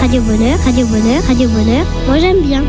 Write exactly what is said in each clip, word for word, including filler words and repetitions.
Radio Bonheur, Radio Bonheur, Radio Bonheur. Moi j'aime bien.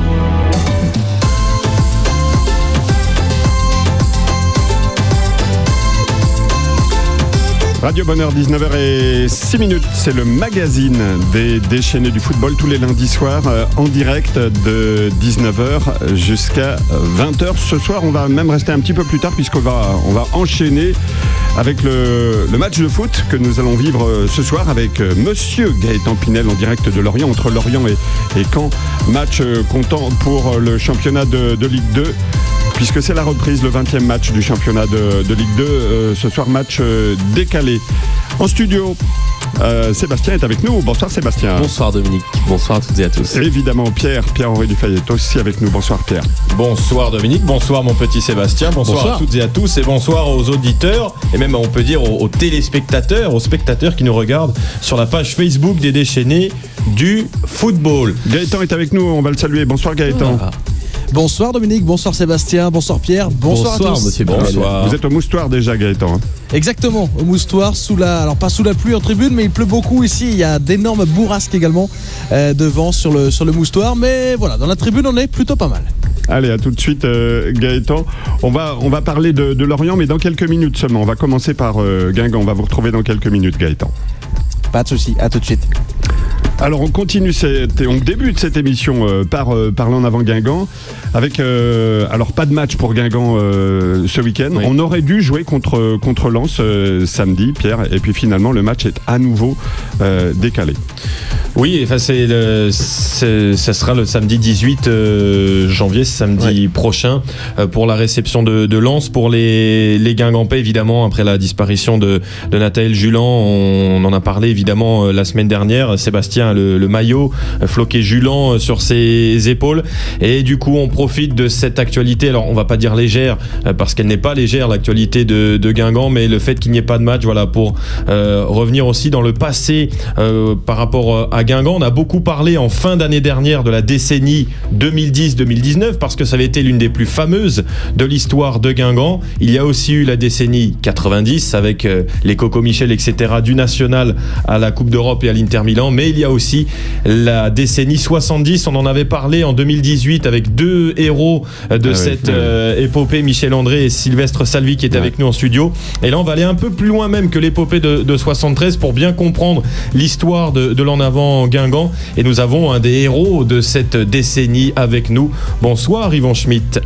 Radio Bonheur, dix-neuf heures six minutes, c'est le magazine des déchaînés du football tous les lundis soirs euh, en direct de dix-neuf heures jusqu'à vingt heures. Ce soir, on va même rester un petit peu plus tard puisqu'on va, on va enchaîner avec le, le match de foot que nous allons vivre ce soir avec Monsieur Gaëtan Pinel en direct de Lorient, entre Lorient et, et Caen. Match comptant pour le championnat de, de Ligue deux. Puisque c'est la reprise, le vingtième match du championnat de, de Ligue deux. Euh, ce soir, match euh, décalé. En studio, euh, Sébastien est avec nous. Bonsoir Sébastien. Bonsoir Dominique. Bonsoir à toutes et à tous. Et évidemment Pierre, Pierre-Henri Dufay est aussi avec nous. Bonsoir Pierre. Bonsoir Dominique, bonsoir mon petit Sébastien, bonsoir, bonsoir à toutes et à tous et bonsoir aux auditeurs et même on peut dire aux, aux téléspectateurs, aux spectateurs qui nous regardent sur la page Facebook des déchaînés du football. Gaëtan est avec nous, on va le saluer. Bonsoir Gaëtan. Ah. Bonsoir Dominique, bonsoir Sébastien, bonsoir Pierre, bonsoir, bonsoir à tous. Monsieur bonsoir. Vous êtes au Moustoir déjà Gaëtan hein. Exactement, au Moustoir, sous la, alors pas sous la pluie en tribune, mais il pleut beaucoup ici. Il y a d'énormes bourrasques également euh, devant sur le, sur le Moustoir. Mais voilà, dans la tribune, on est plutôt pas mal. Allez, à tout de suite euh, Gaëtan. On va, on va parler de, de Lorient, mais dans quelques minutes seulement. On va commencer par euh, Guingamp. On va vous retrouver dans quelques minutes Gaëtan. Pas de souci, à tout de suite. Alors on continue, cette, on débute cette émission euh, par euh, parlant en avant Guingamp avec euh, alors pas de match pour Guingamp euh, ce week-end. Oui. On aurait dû jouer contre contre Lens euh, samedi, Pierre, et puis finalement le match est à nouveau euh, décalé. Oui, enfin c'est, le, c'est ça sera le samedi dix-huit euh, janvier, samedi ouais. prochain euh, pour la réception de, de Lens pour les les Guingampais évidemment après la disparition de de Nathaël Julan. On, on en a parlé évidemment euh, la semaine dernière. Sébastien Le, le maillot floqué Julan sur ses épaules et du coup on profite de cette actualité, alors on va pas dire légère parce qu'elle n'est pas légère l'actualité de, de Guingamp, mais le fait qu'il n'y ait pas de match, voilà, pour euh, revenir aussi dans le passé euh, par rapport à Guingamp. On a beaucoup parlé en fin d'année dernière de la décennie deux mille dix deux mille dix-neuf parce que ça avait été l'une des plus fameuses de l'histoire de Guingamp. Il y a aussi eu la décennie quatre-vingt-dix avec euh, les Coco Michel etc du national à la Coupe d'Europe et à l'Inter Milan, mais il y a aussi aussi la décennie soixante-dix. On en avait parlé en deux mille dix-huit avec deux héros de ah cette oui, euh, oui. épopée, Michel André et Sylvestre Salvi qui étaient ouais. avec nous en studio. Et là on va aller un peu plus loin même que l'épopée de, de soixante-treize pour bien comprendre l'histoire de, de l'en avant Guingamp. Et nous avons un des héros de cette décennie avec nous. Bonsoir Yvan Schmitt.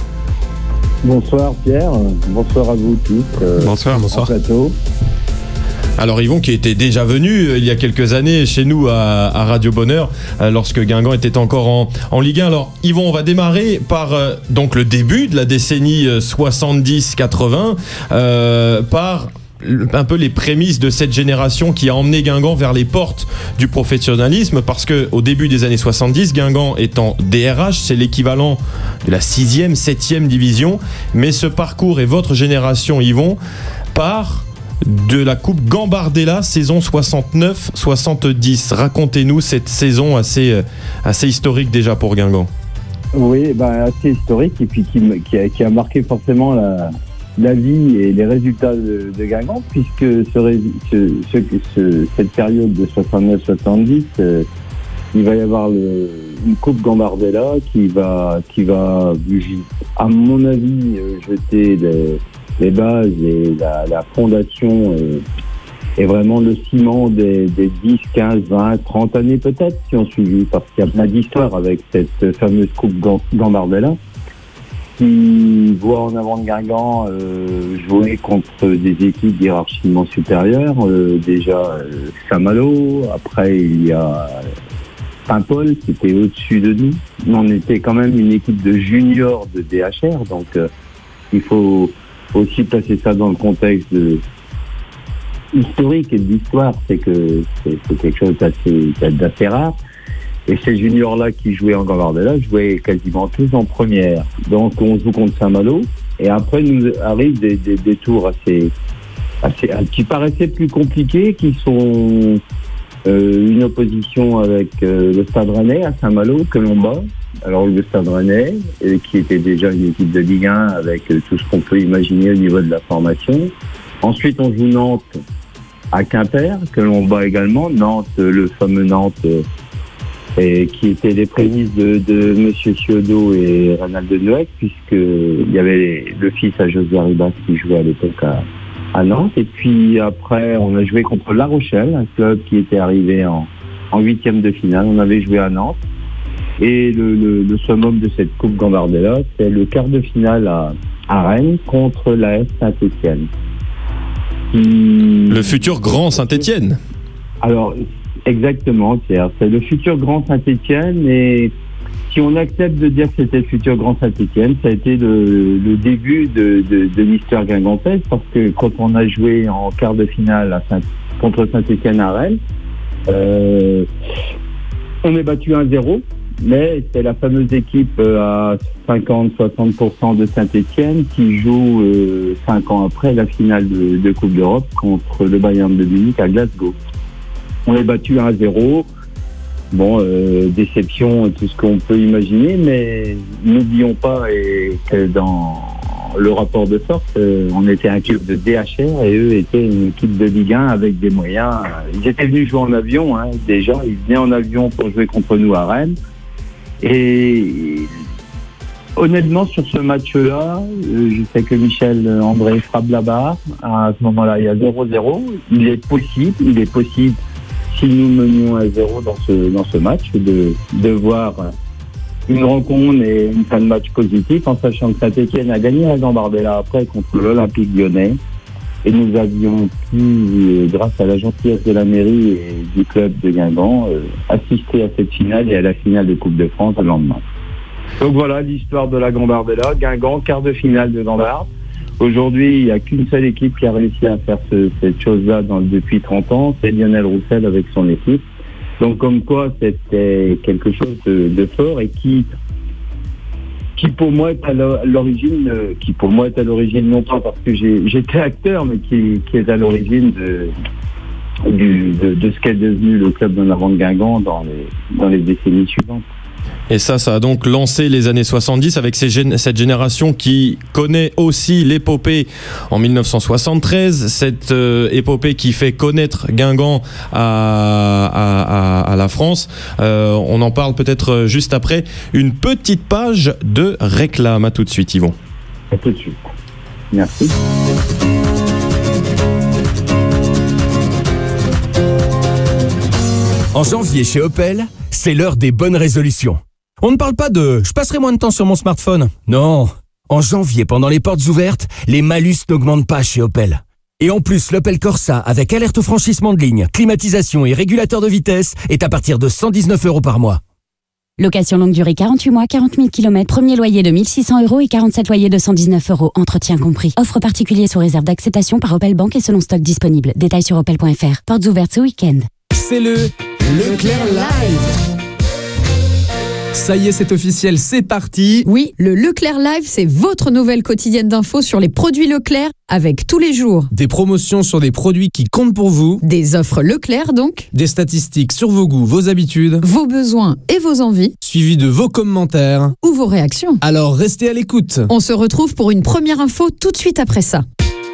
Bonsoir Pierre, bonsoir à vous tous. Euh, bonsoir, bonsoir. Plateau. Alors Yvon qui était déjà venu euh, il y a quelques années chez nous à, à Radio Bonheur euh, lorsque Guingamp était encore en, en Ligue un. Alors Yvon, on va démarrer par euh, donc le début de la décennie euh, soixante-dix quatre-vingts euh, par un peu les prémices de cette génération qui a emmené Guingamp vers les portes du professionnalisme, parce que au début des années soixante-dix, Guingamp est en D R H, c'est l'équivalent de la sixième, septième division, mais ce parcours et votre génération Yvon part de la Coupe Gambardella saison soixante-neuf soixante-dix. Racontez-nous cette saison assez, assez historique déjà pour Guingamp. Oui, bah, assez historique et puis qui, qui, a, qui a marqué forcément la, la vie et les résultats de, de Guingamp, puisque ce, ce, ce, ce, cette période de soixante-neuf soixante-dix, euh, il va y avoir le, une Coupe Gambardella qui va, qui va, à mon avis, jeter les les bases et la, la fondation et, et vraiment le ciment des, des dix, quinze, vingt, trente années peut-être qui ont suivi, parce qu'il y a plein d'histoires avec cette fameuse Coupe Gambardella qui voit en avant de Guingamp euh, jouer contre des équipes hiérarchiquement supérieures, euh, déjà euh, Saint-Malo, après il y a Saint-Paul qui était au-dessus de nous. On était quand même une équipe de juniors de D H R, donc euh, il faut aussi placer ça dans le contexte de historique et de l'histoire, c'est que c'est, c'est quelque chose d'assez, d'assez rare. Et ces juniors-là qui jouaient en Gambardella jouaient quasiment tous en première. Donc on joue contre Saint-Malo, et après nous arrivent des, des, des tours assez, assez, qui paraissaient plus compliqués, qui sont euh, une opposition avec euh, le Stade Rennais à Saint-Malo que l'on bat. Alors le Stade Rennais, euh, qui était déjà une équipe de Ligue un avec euh, tout ce qu'on peut imaginer au niveau de la formation. Ensuite on joue Nantes à Quimper, que l'on bat également. Nantes, euh, le fameux Nantes euh, et qui étaient les prémices de, de Monsieur Ciodo et Ronald Noël, puisqu'il y avait le fils à José Ribas qui jouait à l'époque à, à Nantes. Et puis après, on a joué contre La Rochelle, un club qui était arrivé en, en huitième de finale. On avait joué à Nantes. Et le, le, le summum de cette Coupe Gambardella, c'est le quart de finale à, à Rennes contre l'A S Saint-Étienne. Qui... Le futur grand Saint-Étienne. Alors, exactement, Pierre. C'est le futur grand Saint-Étienne. Et si on accepte de dire que c'était le futur grand Saint-Étienne, ça a été le, le début de, de, de l'histoire guingampèse, parce que quand on a joué en quart de finale à Saint- contre Saint-Étienne à Rennes, euh, on est battu un zéro. Mais c'est la fameuse équipe à cinquante à soixante pour cent de Saint-Étienne qui joue euh, cinq ans après la finale de, de Coupe d'Europe contre le Bayern de Munich à Glasgow. On est battu un zéro. Bon, euh, déception, tout ce qu'on peut imaginer, mais n'oublions pas et, que dans le rapport de force, euh, on était un club de D H R et eux étaient une équipe de Ligue un avec des moyens. Ils étaient venus jouer en avion, hein, déjà. Ils venaient en avion pour jouer contre nous à Rennes. Et honnêtement, sur ce match-là, euh, je sais que Michel André frappe la barre. À ce moment-là, il y a zéro zéro. Il est possible, il est possible, si nous menions à zéro dans ce, dans ce match, de, de voir une rencontre et une fin de match positive, en sachant que Saint-Étienne a gagné la Gambardella après contre l'Olympique Lyonnais. Et nous avions pu, grâce à la gentillesse de la mairie et du club de Guingamp, euh, assister à cette finale et à la finale de Coupe de France le lendemain. Donc voilà l'histoire de la Gambardella. Guingamp, quart de finale de Gambard. Aujourd'hui, il n'y a qu'une seule équipe qui a réussi à faire ce, cette chose-là dans, depuis trente ans, c'est Lionel Roussel avec son équipe. Donc comme quoi, c'était quelque chose de, de fort et qui... qui pour moi est à l'origine, euh, qui pour moi est à l'origine non pas parce que j'ai, j'étais acteur, mais qui, qui est à l'origine de, du, de, de ce qu'est devenu le club de Navant de Guingamp dans les, dans les décennies suivantes. Et ça, ça a donc lancé les années soixante-dix avec ces gén- cette génération qui connaît aussi l'épopée en dix-neuf cent soixante-treize, cette euh, épopée qui fait connaître Guingamp à, à, à, à la France. Euh, on en parle peut-être juste après. Une petite page de réclame. À tout de suite, Yvon. À tout de suite. Merci. En janvier chez Opel, c'est l'heure des bonnes résolutions. On ne parle pas de « je passerai moins de temps sur mon smartphone ». Non. En janvier, pendant les portes ouvertes, les malus n'augmentent pas chez Opel. Et en plus, l'Opel Corsa, avec alerte au franchissement de ligne, climatisation et régulateur de vitesse, est à partir de cent dix-neuf euros par mois. Location longue durée quarante-huit mois, quarante mille kilomètres, premier loyer de mille six cents euros et quarante-sept loyers de cent dix-neuf euros, entretien compris. Offre particulier sous réserve d'acceptation par Opel Bank et selon stock disponible. Détails sur opel point f r. Portes ouvertes ce week-end. C'est le Leclerc Live. Ça y est, c'est officiel, c'est parti. Oui, le Leclerc Live, c'est votre nouvelle quotidienne d'infos sur les produits Leclerc, avec tous les jours Des promotions sur des produits qui comptent pour vous, des offres Leclerc donc, des statistiques sur vos goûts, vos habitudes, vos besoins et vos envies, suivi de vos commentaires ou vos réactions. Alors restez à l'écoute. On se retrouve pour une première info tout de suite après ça.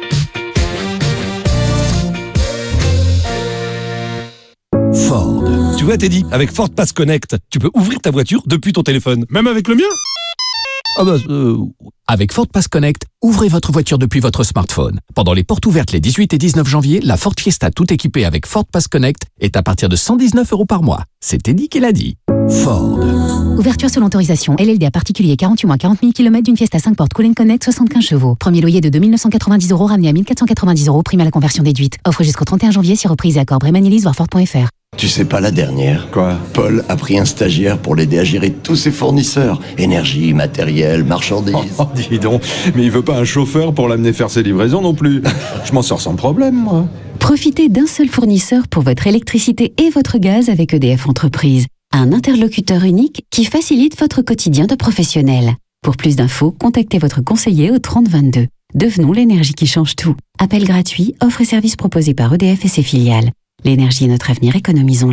Ford. Tu vois Teddy, avec Ford Pass Connect, tu peux ouvrir ta voiture depuis ton téléphone. Même avec le mien? Ah bah, euh... Avec Ford Pass Connect, ouvrez votre voiture depuis votre smartphone. Pendant les portes ouvertes les dix-huit et dix-neuf janvier, la Ford Fiesta tout équipée avec Ford Pass Connect est à partir de cent dix-neuf euros par mois. C'est Teddy qui l'a dit. Ford. Ouverture sous l'autorisation L L D à particulier quarante-huit mois, quarante mille kilomètres d'une Fiesta cinq portes Cool and Connect, soixante-quinze chevaux. Premier loyer de deux mille neuf cent quatre-vingt-dix euros ramené à mille quatre cent quatre-vingt-dix euros, prime à la conversion déduite. Offre jusqu'au trente et un janvier si reprise et accord Brémanélis, voir Ford point f r. Tu sais pas la dernière? Quoi? Paul a pris un stagiaire pour l'aider à gérer tous ses fournisseurs. Énergie, matériel, marchandises. Oh, dis donc, mais il veut pas un chauffeur pour l'amener faire ses livraisons non plus. Je m'en sors sans problème, moi. Profitez d'un seul fournisseur pour votre électricité et votre gaz avec E D F Entreprise. Un interlocuteur unique qui facilite votre quotidien de professionnel. Pour plus d'infos, contactez votre conseiller au trente vingt-deux. Devenons l'énergie qui change tout. Appel gratuit, offre et services proposés par E D F et ses filiales. L'énergie est notre avenir, économisons-la.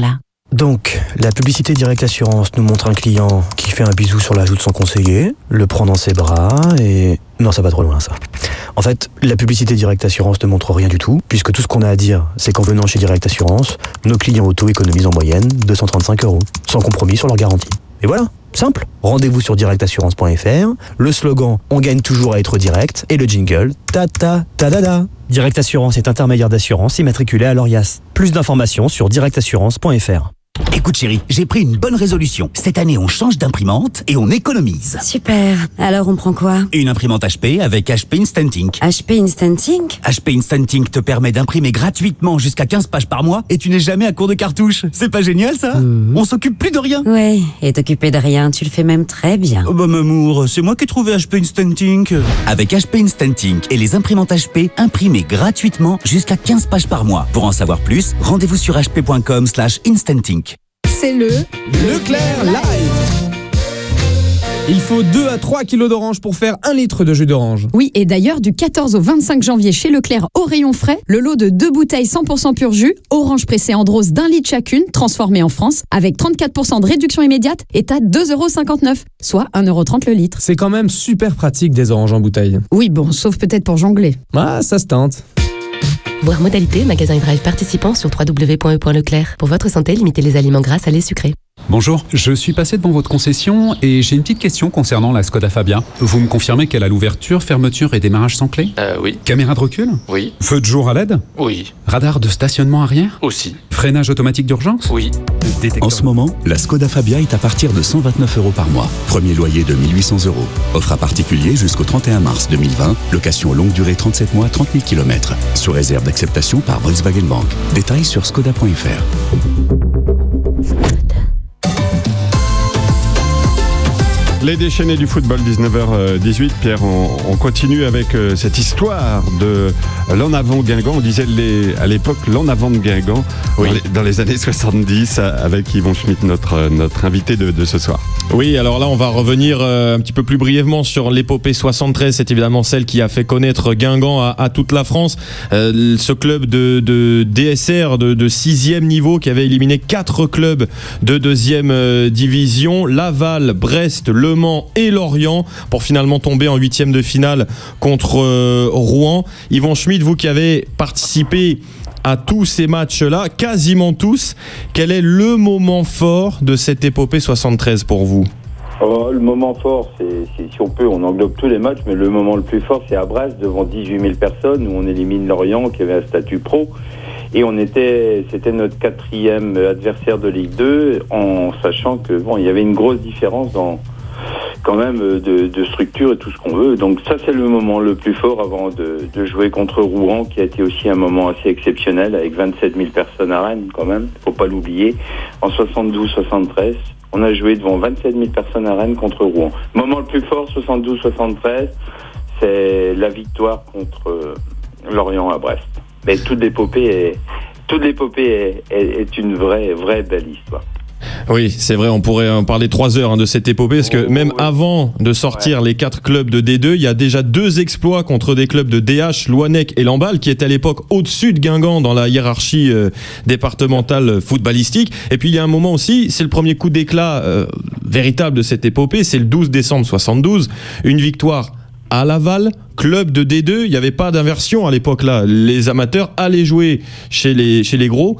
Donc, la publicité Direct Assurance nous montre un client qui fait un bisou sur la joue de son conseiller, le prend dans ses bras et... Non, ça va trop loin ça. En fait, la publicité Direct Assurance ne montre rien du tout, puisque tout ce qu'on a à dire, c'est qu'en venant chez Direct Assurance, nos clients auto économisent en moyenne deux cent trente-cinq euros, sans compromis sur leur garantie. Et voilà, simple. Rendez-vous sur direct assurance point f r, le slogan « On gagne toujours à être direct » et le jingle « Ta ta ta da da ». Direct Assurance est intermédiaire d'assurance immatriculé à l'ORIAS. Plus d'informations sur direct assurance point f r. Écoute chérie, j'ai pris une bonne résolution. Cette année, on change d'imprimante et on économise. Super. Alors, on prend quoi? Une imprimante H P avec H P Instant Ink. H P Instant Ink? H P Instant Ink te permet d'imprimer gratuitement jusqu'à quinze pages par mois et tu n'es jamais à court de cartouches. C'est pas génial, ça? mmh. On s'occupe plus de rien. Ouais, et t'occuper de rien, tu le fais même très bien. Oh bah, Mamour, c'est moi qui ai trouvé H P Instant Ink. Avec H P Instant Ink et les imprimantes H P, imprimez gratuitement jusqu'à quinze pages par mois. Pour en savoir plus, rendez-vous sur h p point com slash instant ink. C'est le Leclerc Live. Il faut deux à trois kilos d'orange pour faire un litre de jus d'orange. Oui, et d'ailleurs, du quatorze au vingt-cinq janvier chez Leclerc au rayon frais, le lot de deux bouteilles cent pour cent pur jus, orange pressée en rose d'un litre chacune, transformée en France, avec trente-quatre pour cent de réduction immédiate, est à deux euros cinquante-neuf, soit un euro trente le litre. C'est quand même super pratique des oranges en bouteille. Oui, bon, sauf peut-être pour jongler. Ah, ça se tente. Voir modalité, magasin et drive participant sur w w w point e point leclerc. Pour votre santé, limitez les aliments gras, salés, sucrés. Bonjour, je suis passé devant votre concession et j'ai une petite question concernant la Skoda Fabia. Vous me confirmez qu'elle a l'ouverture, fermeture et démarrage sans clé? Euh, oui. Caméra de recul? Oui. Feu de jour à L E D? Oui. Radar de stationnement arrière? Aussi. Freinage automatique d'urgence? Oui. Détecteur. En ce moment, la Skoda Fabia est à partir de cent vingt-neuf euros par mois. Premier loyer de mille huit cents euros. Offre à particulier jusqu'au trente et un mars deux mille vingt. Location longue durée trente-sept mois, trente mille kilomètres. Sous réserve d'acceptation par Volkswagen Bank. Détails sur skoda point f r. Les déchaînés du football, dix-neuf heures dix-huit. Pierre, on, on continue avec euh, cette histoire de l'en avant Guingamp. On disait les, à l'époque l'en avant de Guingamp, oui. dans, les, dans les années soixante-dix, avec Yvon Schmitt, notre, notre invité de, de ce soir. Oui, alors là, on va revenir euh, un petit peu plus brièvement sur l'épopée soixante-treize. C'est évidemment celle qui a fait connaître Guingamp à, à toute la France. Euh, ce club de, de D S R de, de sixième niveau qui avait éliminé quatre clubs de deuxième euh, division, Laval, Brest, Le Mans et Lorient, pour finalement tomber en huitième de finale contre euh, Rouen. Yvon Schmitt, vous qui avez participé à tous ces matchs-là, quasiment tous, quel est le moment fort de cette épopée soixante-treize pour vous? Oh, le moment fort, c'est, c'est, si on peut, on englobe tous les matchs, mais le moment le plus fort, c'est à Brest, devant dix-huit mille personnes, où on élimine Lorient, qui avait un statut pro. Et on était, c'était notre quatrième adversaire de Ligue deux, en sachant que bon, il y avait une grosse différence dans quand même de, de structure et tout ce qu'on veut. Donc ça, c'est le moment le plus fort avant de, de jouer contre Rouen, qui a été aussi un moment assez exceptionnel, avec vingt-sept mille personnes à Rennes quand même, faut pas l'oublier. En soixante-douze soixante-treize, on a joué devant vingt-sept mille personnes à Rennes contre Rouen. Moment le plus fort, soixante-douze soixante-treize, c'est la victoire contre Lorient à Brest. Mais toute l'épopée est, toute l'épopée est, est, est une vraie, vraie belle histoire. Oui, c'est vrai, on pourrait en parler trois heures hein, de cette épopée, parce que oh, même ouais. avant de sortir ouais. les quatre clubs de D deux, il y a déjà deux exploits contre des clubs de D H, Loanec et Lamballe, qui étaient à l'époque au-dessus de Guingamp dans la hiérarchie euh, départementale footballistique. Et puis il y a un moment aussi, c'est le premier coup d'éclat euh, véritable de cette épopée, c'est le douze décembre soixante-douze, une victoire à Laval, club de D deux, il n'y avait pas d'inversion à l'époque là. Les amateurs allaient jouer chez les, chez les gros.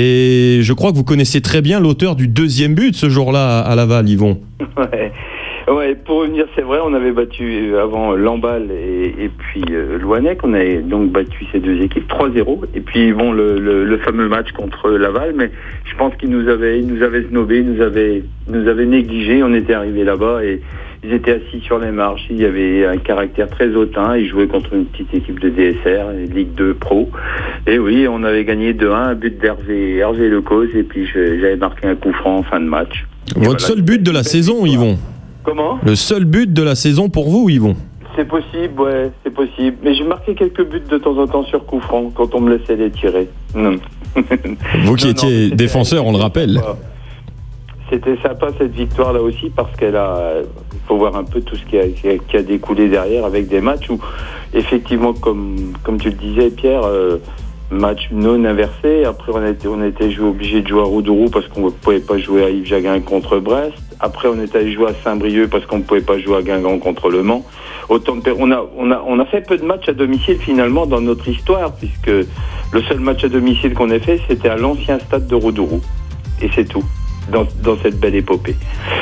Et je crois que vous connaissez très bien l'auteur du deuxième but ce jour-là à Laval, Yvon. Ouais. Ouais, pour revenir, c'est vrai, on avait battu avant Lamballe et, et puis euh, Loanec. On avait donc battu ces deux équipes trois zéro. Et puis bon, le, le, le fameux match contre Laval, mais je pense qu'ils nous avaient, ils nous avaient snobé, ils nous avaient, nous avaient négligé. On était arrivés là-bas et ils étaient assis sur les marches. Il y avait un caractère très hautain. Ils jouaient contre une petite équipe de D S R, Ligue deux Pro. Et oui, on avait gagné deux un, un but d'Hervé, Hervé Lecause. Et puis je, j'avais marqué un coup franc en fin de match. Votre voilà, seul but de la saison, Yvon? Comment? Le seul but de la saison pour vous, Yvon? C'est possible, ouais, c'est possible. Mais j'ai marqué quelques buts de temps en temps sur coup franc quand on me laissait les tirer. Non. Vous qui non, étiez non, défenseur, on le rappelle. C'était sympa cette victoire-là aussi parce qu'elle a, il faut voir un peu tout ce qui a, qui a, qui a découlé derrière avec des matchs où, effectivement, comme, comme tu le disais, Pierre, euh, match non inversé. Après, on a été, on a été joué, obligé de jouer à Roudourou parce qu'on ne pouvait pas jouer à Yves Jaguin contre Brest. Après, on est allé jouer à Saint-Brieuc parce qu'on ne pouvait pas jouer à Guingamp contre Le Mans. Autant de, on a, on a, on a fait peu de matchs à domicile finalement dans notre histoire, puisque le seul match à domicile qu'on ait fait, c'était à l'ancien stade de Roudourou. Et c'est tout, dans, dans cette belle épopée.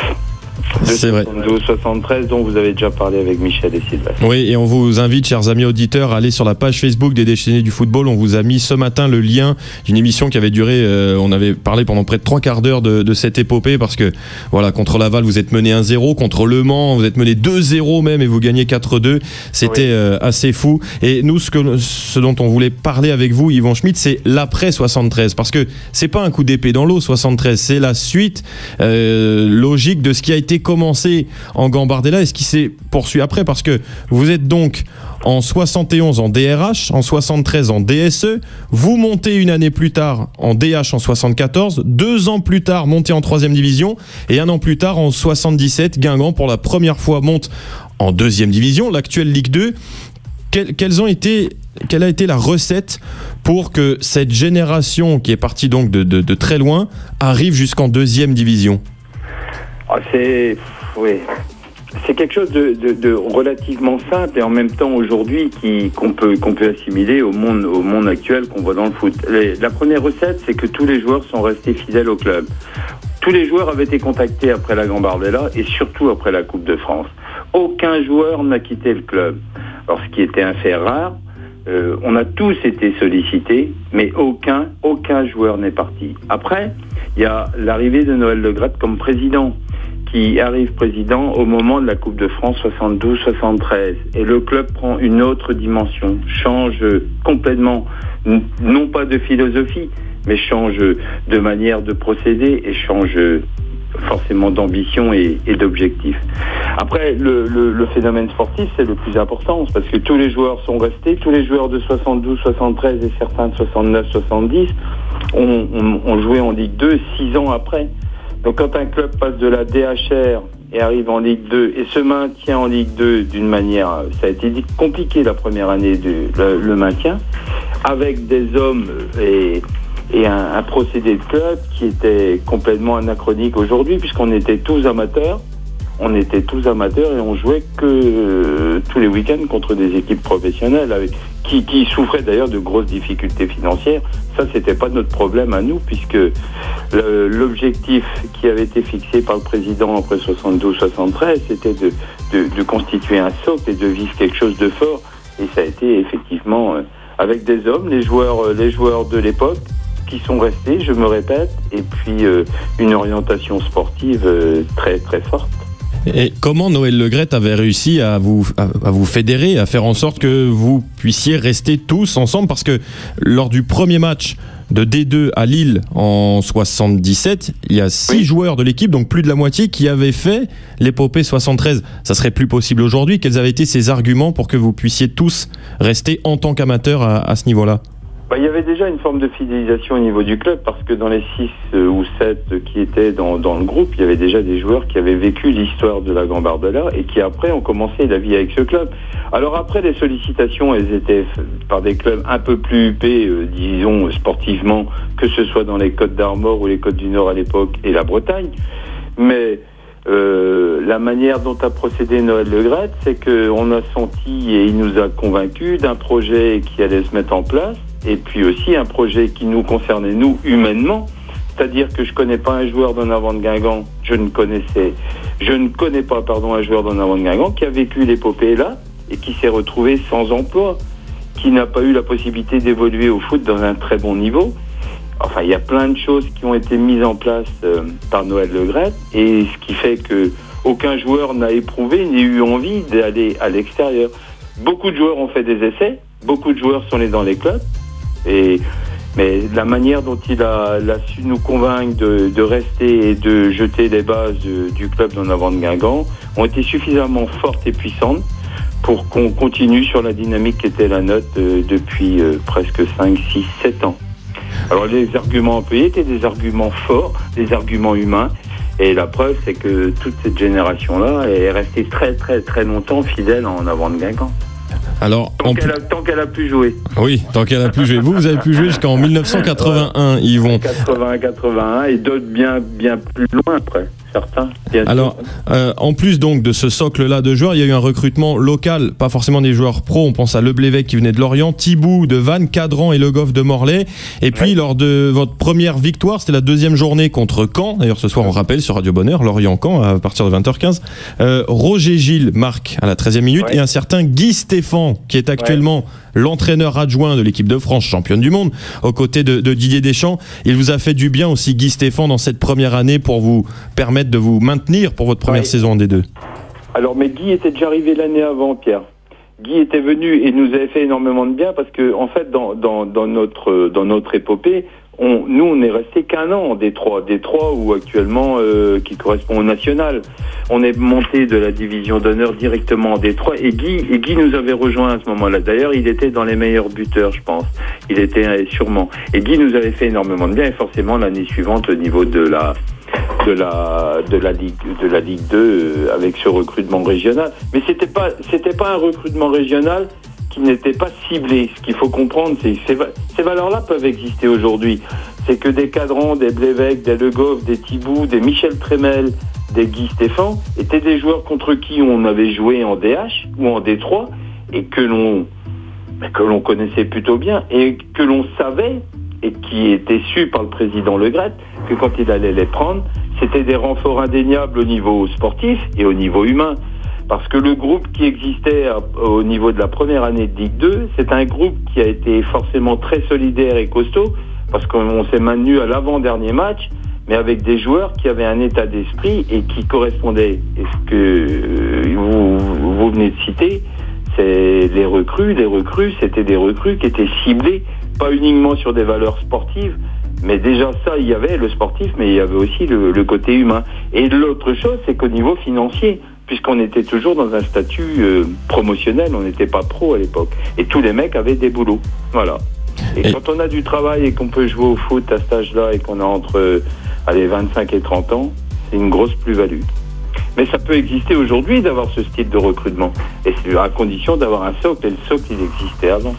De c'est vrai. soixante-douze soixante-treize dont vous avez déjà parlé avec Michel et Sylvestre. Oui, et on vous invite, chers amis auditeurs, à aller sur la page Facebook des Déchaînés du football. On vous a mis ce matin le lien d'une émission qui avait duré, euh, on avait parlé pendant près de trois quarts d'heure de, de cette épopée, parce que voilà, contre Laval vous êtes mené un zéro, contre Le Mans vous êtes mené deux zéro même et vous gagnez quatre deux. C'était oui. euh, assez fou. Et nous, ce, que, ce dont on voulait parler avec vous, Yvon Schmitt, c'est l'après soixante-treize, parce que c'est pas un coup d'épée dans l'eau soixante-treize, c'est la suite euh, logique de ce qui a été commencé en Gambardella et ce qui s'est poursuivi après, parce que vous êtes donc en soixante et onze en D R H, en soixante-treize en D S E, vous montez une année plus tard en D H en soixante-quatorze, deux ans plus tard montez en troisième division et un an plus tard en soixante-dix-sept, Guingamp pour la première fois monte en deuxième division, l'actuelle Ligue deux. Quelles, quelles ont été, quelle a été la recette pour que cette génération qui est partie donc de, de, de très loin arrive jusqu'en deuxième division? Ah, c'est, oui, c'est quelque chose de, de, de relativement simple et en même temps aujourd'hui qui, qu'on peut, qu'on peut assimiler au monde, au monde actuel qu'on voit dans le foot. Les, la première recette, c'est que tous les joueurs sont restés fidèles au club. Tous les joueurs avaient été contactés après la Gambardella et surtout après la Coupe de France. Aucun joueur n'a quitté le club. Alors, ce qui était un fait rare, euh, on a tous été sollicités, mais aucun, aucun joueur n'est parti. Après, il y a l'arrivée de Noël Le Graët comme président, qui arrive président au moment de la Coupe de France soixante-douze soixante-treize. Et le club prend une autre dimension, change complètement, n- non pas de philosophie, mais change de manière de procéder et change forcément d'ambition et, et d'objectif. Après, le, le, le phénomène sportif, c'est le plus important, parce que tous les joueurs sont restés, tous les joueurs de soixante-douze soixante-treize et certains de soixante-neuf soixante-dix ont, ont, ont joué en Ligue deux six ans après. Donc quand un club passe de la D H R et arrive en Ligue deux et se maintient en Ligue deux d'une manière, ça a été compliqué la première année de le, le maintien, avec des hommes et, et un, un procédé de club qui était complètement anachronique aujourd'hui, puisqu'on était tous amateurs, on était tous amateurs et on jouait que euh, tous les week-ends contre des équipes professionnelles avec, qui, qui souffraient d'ailleurs de grosses difficultés financières. Ça, c'était pas notre problème à nous, puisque le, l'objectif qui avait été fixé par le président après soixante-douze soixante-treize, c'était de, de, de constituer un socle et de vivre quelque chose de fort. Et ça a été effectivement euh, avec des hommes, les joueurs, euh, les joueurs de l'époque, qui sont restés, je me répète, et puis euh, une orientation sportive euh, très très forte. Et comment Noël Le Graët avait réussi à vous, à, à vous fédérer, à faire en sorte que vous puissiez rester tous ensemble? Parce que lors du premier match de D deux à Lille en soixante-dix-sept, il y a six oui. joueurs de l'équipe, donc plus de la moitié, qui avaient fait l'épopée soixante-treize. Ça serait plus possible aujourd'hui. Quels avaient été ces arguments pour que vous puissiez tous rester en tant qu'amateurs à, à ce niveau-là? Bah, il y avait déjà une forme de fidélisation au niveau du club, parce que dans les six euh, ou sept qui étaient dans, dans le groupe, il y avait déjà des joueurs qui avaient vécu l'histoire de la Gambardella et qui après ont commencé la vie avec ce club. Alors après, les sollicitations, elles étaient par des clubs un peu plus huppés, euh, disons sportivement, que ce soit dans les Côtes d'Armor ou les Côtes du Nord à l'époque et la Bretagne. Mais euh, la manière dont a procédé Noël Le Graët, c'est qu'on a senti et il nous a convaincus d'un projet qui allait se mettre en place. Et puis aussi un projet qui nous concernait, nous, humainement. C'est-à-dire que je connais pas un joueur d'en avant de Guingamp, je ne connaissais, je ne connais pas, pardon, un joueur d'en avant de Guingamp qui a vécu l'épopée là et qui s'est retrouvé sans emploi, qui n'a pas eu la possibilité d'évoluer au foot dans un très bon niveau. Enfin, il y a plein de choses qui ont été mises en place euh, par Noël Le Graët, et ce qui fait que aucun joueur n'a éprouvé ni eu envie d'aller à l'extérieur. Beaucoup de joueurs ont fait des essais, beaucoup de joueurs sont allés dans les clubs. Et, mais la manière dont il a, a su nous convaincre de, de rester et de jeter les bases de, du club d'en avant de Guingamp ont été suffisamment fortes et puissantes pour qu'on continue sur la dynamique qui était la nôtre euh, depuis euh, presque cinq, six, sept ans. Alors les arguments employés étaient des arguments forts, des arguments humains, et la preuve c'est que toute cette génération-là est restée très très très longtemps fidèle en avant de Guingamp. Alors, tant, en qu'elle plus... a, tant qu'elle a pu jouer. Oui, tant qu'elle a pu jouer. Vous, vous avez pu jouer jusqu'en dix-neuf cent quatre-vingt-un, Yvon. quatre-vingts quatre-vingt-un et d'autres bien, bien plus loin après. Certains. Bien Alors, euh, en plus donc de ce socle-là de joueurs, il y a eu un recrutement local, pas forcément des joueurs pros. On pense à Leblévec qui venait de Lorient, Thibaut de Vannes, Cadran et Le Goff de Morlaix. Et puis, ouais. lors de votre première victoire, c'était la deuxième journée contre Caen. D'ailleurs, ce soir, on rappelle sur Radio Bonheur, Lorient-Caen à partir de vingt heures quinze. Euh, Roger Gilles marque à la treizième minute ouais. et un certain Guy Stéphane qui est actuellement ouais. l'entraîneur adjoint de l'équipe de France, championne du monde, aux côtés de, de Didier Deschamps. Il vous a fait du bien aussi, Guy Stéphane, dans cette première année pour vous permettre de vous maintenir pour votre première ouais. saison en D deux. Alors, mais Guy était déjà arrivé l'année avant, Pierre. Guy était venu et nous avait fait énormément de bien parce que, en fait, dans, dans, dans, notre, dans notre épopée, on, nous, on est resté qu'un an en D trois. D trois, ou actuellement, euh, qui correspond au national. On est monté de la division d'honneur directement en D trois et Guy, et Guy nous avait rejoint à ce moment-là. D'ailleurs, il était dans les meilleurs buteurs, je pense. Il était euh, sûrement. Et Guy nous avait fait énormément de bien et forcément, l'année suivante, au niveau de la... de la de la Ligue de la Ligue deux euh, avec ce recrutement régional, mais c'était pas c'était pas un recrutement régional qui n'était pas ciblé. Ce qu'il faut comprendre, c'est que ces, ces valeurs-là peuvent exister aujourd'hui. C'est que des Cadrans, des Blévec, des Le Goff, des Thibaut, des Michel Trémel, des Guy Stéphane étaient des joueurs contre qui on avait joué en D H ou en D trois et que l'on que l'on connaissait plutôt bien et que l'on savait et qui était su par le président Le Gret que quand il allait les prendre, c'était des renforts indéniables au niveau sportif et au niveau humain. Parce que le groupe qui existait au niveau de la première année de Ligue deux, c'est un groupe qui a été forcément très solidaire et costaud, parce qu'on s'est maintenu à l'avant-dernier match, mais avec des joueurs qui avaient un état d'esprit et qui correspondaient. Et ce que vous, vous venez de citer, c'est les recrues. Les recrues, c'était des recrues qui étaient ciblées, pas uniquement sur des valeurs sportives, mais déjà ça, il y avait le sportif, mais il y avait aussi le, le côté humain. Et l'autre chose, c'est qu'au niveau financier, puisqu'on était toujours dans un statut euh, promotionnel, on n'était pas pro à l'époque. Et tous les mecs avaient des boulots. Voilà. Et, et quand on a du travail et qu'on peut jouer au foot à cet âge-là et qu'on a entre euh, allez, vingt-cinq et trente ans, c'est une grosse plus-value. Mais ça peut exister aujourd'hui d'avoir ce style de recrutement. Et c'est à condition d'avoir un socle. Et le socle, il existait avant.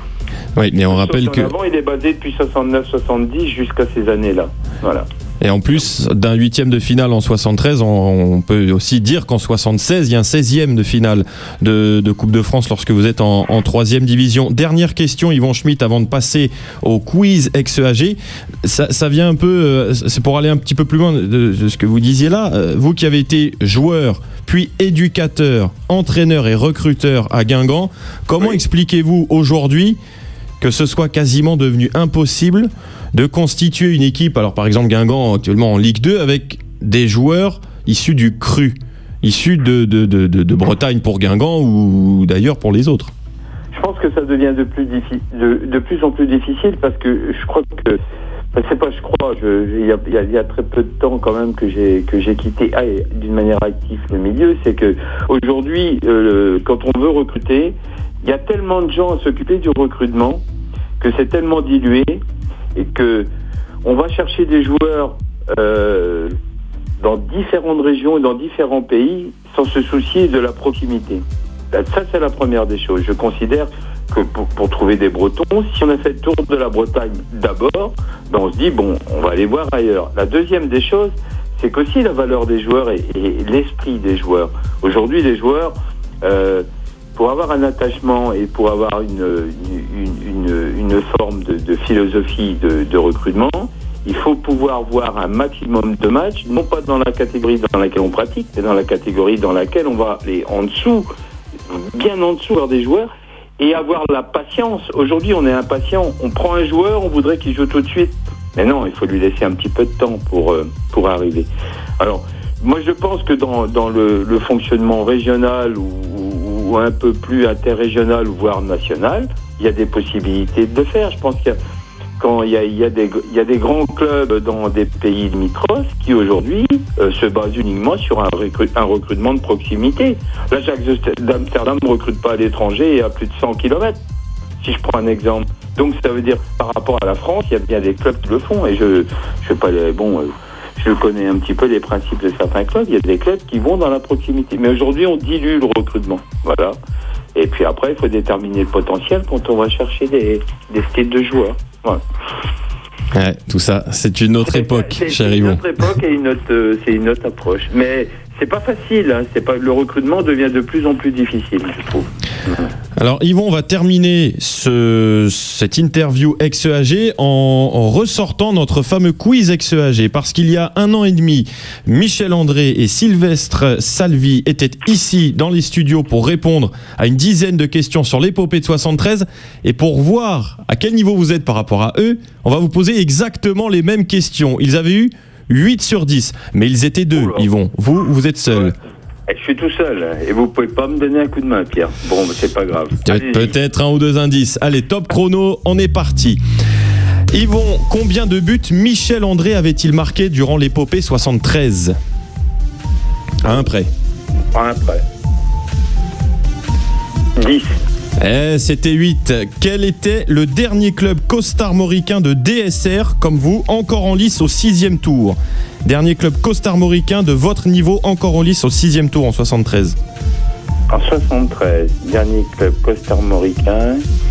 Oui, mais on le rappelle que... Avant, il est basé depuis soixante-neuf soixante-dix jusqu'à ces années-là. Voilà. Et en plus d'un huitième de finale en soixante-treize, on, on peut aussi dire qu'en soixante-seize, il y a un seizième de finale de, de Coupe de France lorsque vous êtes en, en troisième division. Dernière question, Yvon Schmitt, avant de passer au quiz ex-E A G. Ça, ça vient un peu, c'est pour aller un petit peu plus loin de, de ce que vous disiez là. Vous qui avez été joueur, puis éducateur, entraîneur et recruteur à Guingamp, comment oui. expliquez-vous aujourd'hui que ce soit quasiment devenu impossible de constituer une équipe, alors par exemple Guingamp actuellement en Ligue deux, avec des joueurs issus du cru, issus de, de, de, de, de Bretagne pour Guingamp ou d'ailleurs pour les autres? Je pense que ça devient de plus, diffi- de, de plus en plus difficile parce que je crois que, enfin, c'est pas je crois, il y a, y a très peu de temps quand même que j'ai, que j'ai quitté ah, d'une manière active le milieu, c'est que aujourd'hui, euh, quand on veut recruter, il y a tellement de gens à s'occuper du recrutement que c'est tellement dilué et que on va chercher des joueurs euh, dans différentes régions et dans différents pays sans se soucier de la proximité. Ça, c'est la première des choses. Je considère que pour, pour trouver des Bretons, si on a fait le tour de la Bretagne d'abord, ben on se dit, bon, on va aller voir ailleurs. La deuxième des choses, c'est qu'aussi la valeur des joueurs et, et l'esprit des joueurs. Aujourd'hui, les joueurs... Euh, pour avoir un attachement et pour avoir une, une, une, une forme de, de philosophie de, de recrutement, il faut pouvoir voir un maximum de matchs, non pas dans la catégorie dans laquelle on pratique, mais dans la catégorie dans laquelle on va aller en dessous, bien en dessous, voir des joueurs et avoir la patience. Aujourd'hui, on est impatient. On prend un joueur, on voudrait qu'il joue tout de suite. Mais non, il faut lui laisser un petit peu de temps pour, pour arriver. Alors, moi, je pense que dans, dans le, le fonctionnement régional ou ou un peu plus interrégional, voire national, il y a des possibilités de le faire. Je pense qu'il y a, quand il y a, il y a, des, il y a des grands clubs dans des pays limitrophes qui aujourd'hui euh, se basent uniquement sur un, recrut, un recrutement de proximité. L'Ajax d'Amsterdam ne recrute pas à l'étranger et à plus de cent kilomètres, si je prends un exemple. Donc ça veut dire, par rapport à la France, il y a bien des clubs qui le font. Et je je sais pas, les, bon... Euh, je connais un petit peu les principes de certains clubs. Il y a des clubs qui vont dans la proximité. Mais aujourd'hui, on dilue le recrutement. Voilà. Et puis après, il faut déterminer le potentiel quand on va chercher des, des styles de joueurs. Voilà. Ouais, tout ça, c'est une autre c'est, époque, c'est, cher c'est Yvon. C'est une autre époque et une autre, euh, c'est une autre approche. Mais c'est pas facile. Hein. C'est pas, le recrutement devient de plus en plus difficile, je trouve. Alors Yvon, on va terminer ce, cette interview ex-E A G en, en ressortant notre fameux quiz ex-E A G, parce qu'il y a un an et demi, Michel André et Sylvestre Salvi étaient ici dans les studios pour répondre à une dizaine de questions sur l'épopée de soixante-treize, et pour voir à quel niveau vous êtes par rapport à eux, on va vous poser exactement les mêmes questions. Ils avaient eu huit sur dix, mais ils étaient deux, Oula. Yvon. Vous, vous êtes seul. Ouais. Je suis tout seul et vous pouvez pas me donner un coup de main, Pierre. Bon, c'est pas grave. Peut- peut-être un ou deux indices. Allez, top chrono, on est parti. Yvon, combien de buts Michel André avait-il marqué durant l'épopée soixante-treize? À un près. À un près. dix. Eh, c'était huit. Quel était le dernier club costarmoricain de D S R, comme vous, encore en lice au sixième tour? Dernier club costarmoricain de votre niveau, encore en lice au sixième tour en soixante-treize. En soixante-treize, dernier club costarmoricain.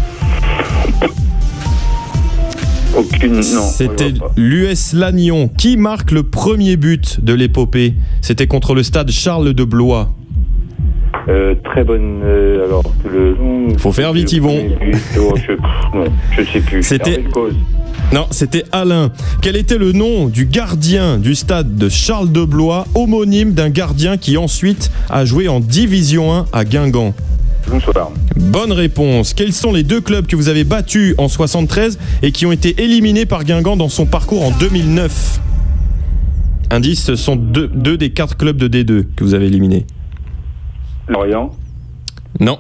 Aucune, non. C'était l'U S Lannion. Qui marque le premier but de l'épopée? C'était contre le stade Charles de Blois. Euh, très bonne. Euh, alors, le. Faut faire vite, Yvon. Oh, je, non, je sais plus. C'était. Non, c'était Alain. Quel était le nom du gardien du stade de Charles de Blois, homonyme d'un gardien qui ensuite a joué en Division un à Guingamp? Bonsoir. Bonne réponse. Quels sont les deux clubs que vous avez battus en soixante-treize et qui ont été éliminés par Guingamp dans son parcours en deux mille neuf? Indice, ce sont deux, deux des quatre clubs de D deux que vous avez éliminés. Lorient? Non.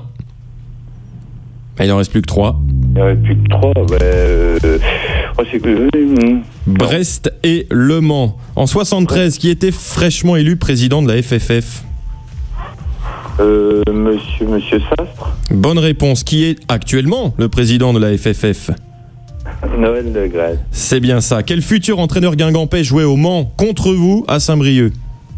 Il n'en reste plus que trois. Il n'en reste plus que trois, ben... Euh... Oh, c'est que... Brest et Le Mans. En soixante-treize, qui était fraîchement élu président de la F F F? Euh, monsieur, monsieur Sastre. Bonne réponse. Qui est actuellement le président de la F F F? Noël Le Graët. C'est bien ça. Quel futur entraîneur guingampais jouait au Mans contre vous à Saint-Brieuc?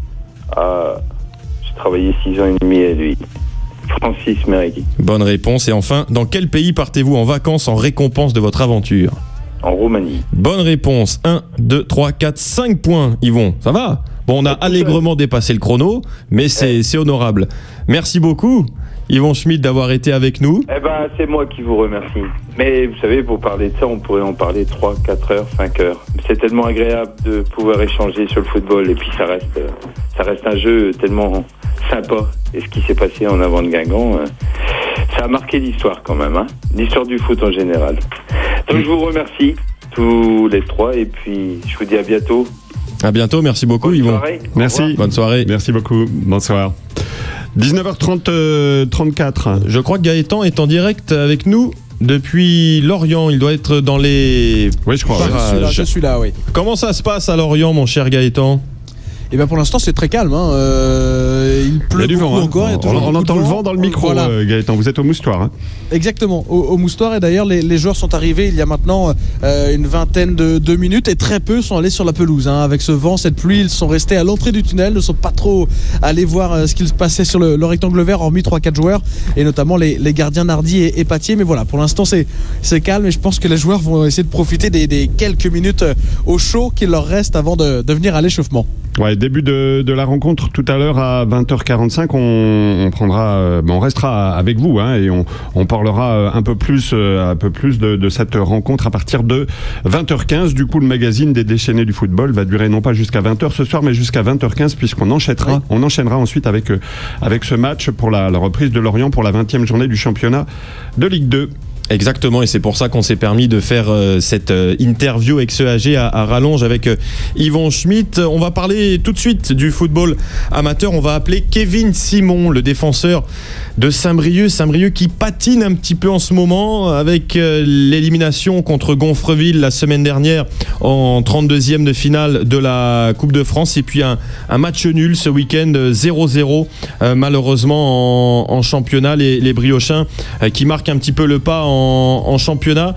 Ah, j'ai travaillé six ans et demi à lui. Francis Merigui. Bonne réponse. Et enfin, dans quel pays partez-vous en vacances en récompense de votre aventure? En Roumanie. Bonne réponse. un, deux, trois, quatre, cinq points, Yvon. Ça va? Bon, on a allègrement dépassé le chrono, mais c'est, c'est honorable. Merci beaucoup, Yvon Schmidt, d'avoir été avec nous. Eh ben, c'est moi qui vous remercie. Mais vous savez, pour parler de ça, on pourrait en parler trois, quatre heures, cinq heures. C'est tellement agréable de pouvoir échanger sur le football. Et puis, ça reste, ça reste un jeu tellement sympa. Et ce qui s'est passé en avant de Guingamp, ça a marqué l'histoire quand même, hein, l'histoire du foot en général. Donc, je vous remercie, tous les trois. Et puis, je vous dis à bientôt. À bientôt, merci beaucoup. Bonne Yvon. Soirée. Merci. Bonne soirée. Merci beaucoup. Bonsoir. dix-neuf heures trente, trente-quatre. Je crois que Gaëtan est en direct avec nous depuis Lorient. Il doit être dans les. Oui, je crois. Je suis là, je suis là, oui. Comment ça se passe à Lorient, mon cher Gaëtan? Et bien pour l'instant c'est très calme, hein. euh, il pleut il y a du beaucoup vent, hein. encore. Il y a on on entend le vent dans le micro, voilà. euh, Gaëtan. Vous êtes au Moustoir. Hein. Exactement, au, au Moustoir. Et d'ailleurs les, les joueurs sont arrivés il y a maintenant euh, une vingtaine de, de minutes et très peu sont allés sur la pelouse. Hein. Avec ce vent, cette pluie, ils sont restés à l'entrée du tunnel, ne sont pas trop allés voir euh, ce qu'il se passait sur le, le rectangle vert, hormis trois quatre joueurs et notamment les, les gardiens Nardi et, et Patier. Mais voilà, pour l'instant c'est, c'est calme et je pense que les joueurs vont essayer de profiter des, des quelques minutes au chaud qu'il leur reste avant de, de venir à l'échauffement. Ouais, début de, de la rencontre tout à l'heure à vingt heures quarante-cinq, on, on prendra, euh, on restera avec vous hein, et on, on parlera un peu plus, euh, un peu plus de, de cette rencontre à partir de vingt heures quinze. Du coup, le magazine des déchaînés du football va durer non pas jusqu'à vingt heures ce soir, mais jusqu'à vingt heures quinze puisqu'on enchaînera, oui. on enchaînera ensuite avec euh, avec ce match pour la, la reprise de Lorient pour la vingtième journée du championnat de Ligue deux. Exactement, et c'est pour ça qu'on s'est permis de faire euh, cette euh, interview ex-E A G à, à rallonge avec euh, Yvon Schmidt. On va parler tout de suite du football amateur. On va appeler Kevin Simon, le défenseur de Saint-Brieuc. Saint-Brieuc qui patine un petit peu en ce moment avec euh, l'élimination contre Gonfreville la semaine dernière en trente-deuxième de finale de la Coupe de France. Et puis un, un match nul ce week-end, zéro zéro euh, malheureusement en, en championnat. Les, les Briochins euh, qui marquent un petit peu le pas en En, en championnat.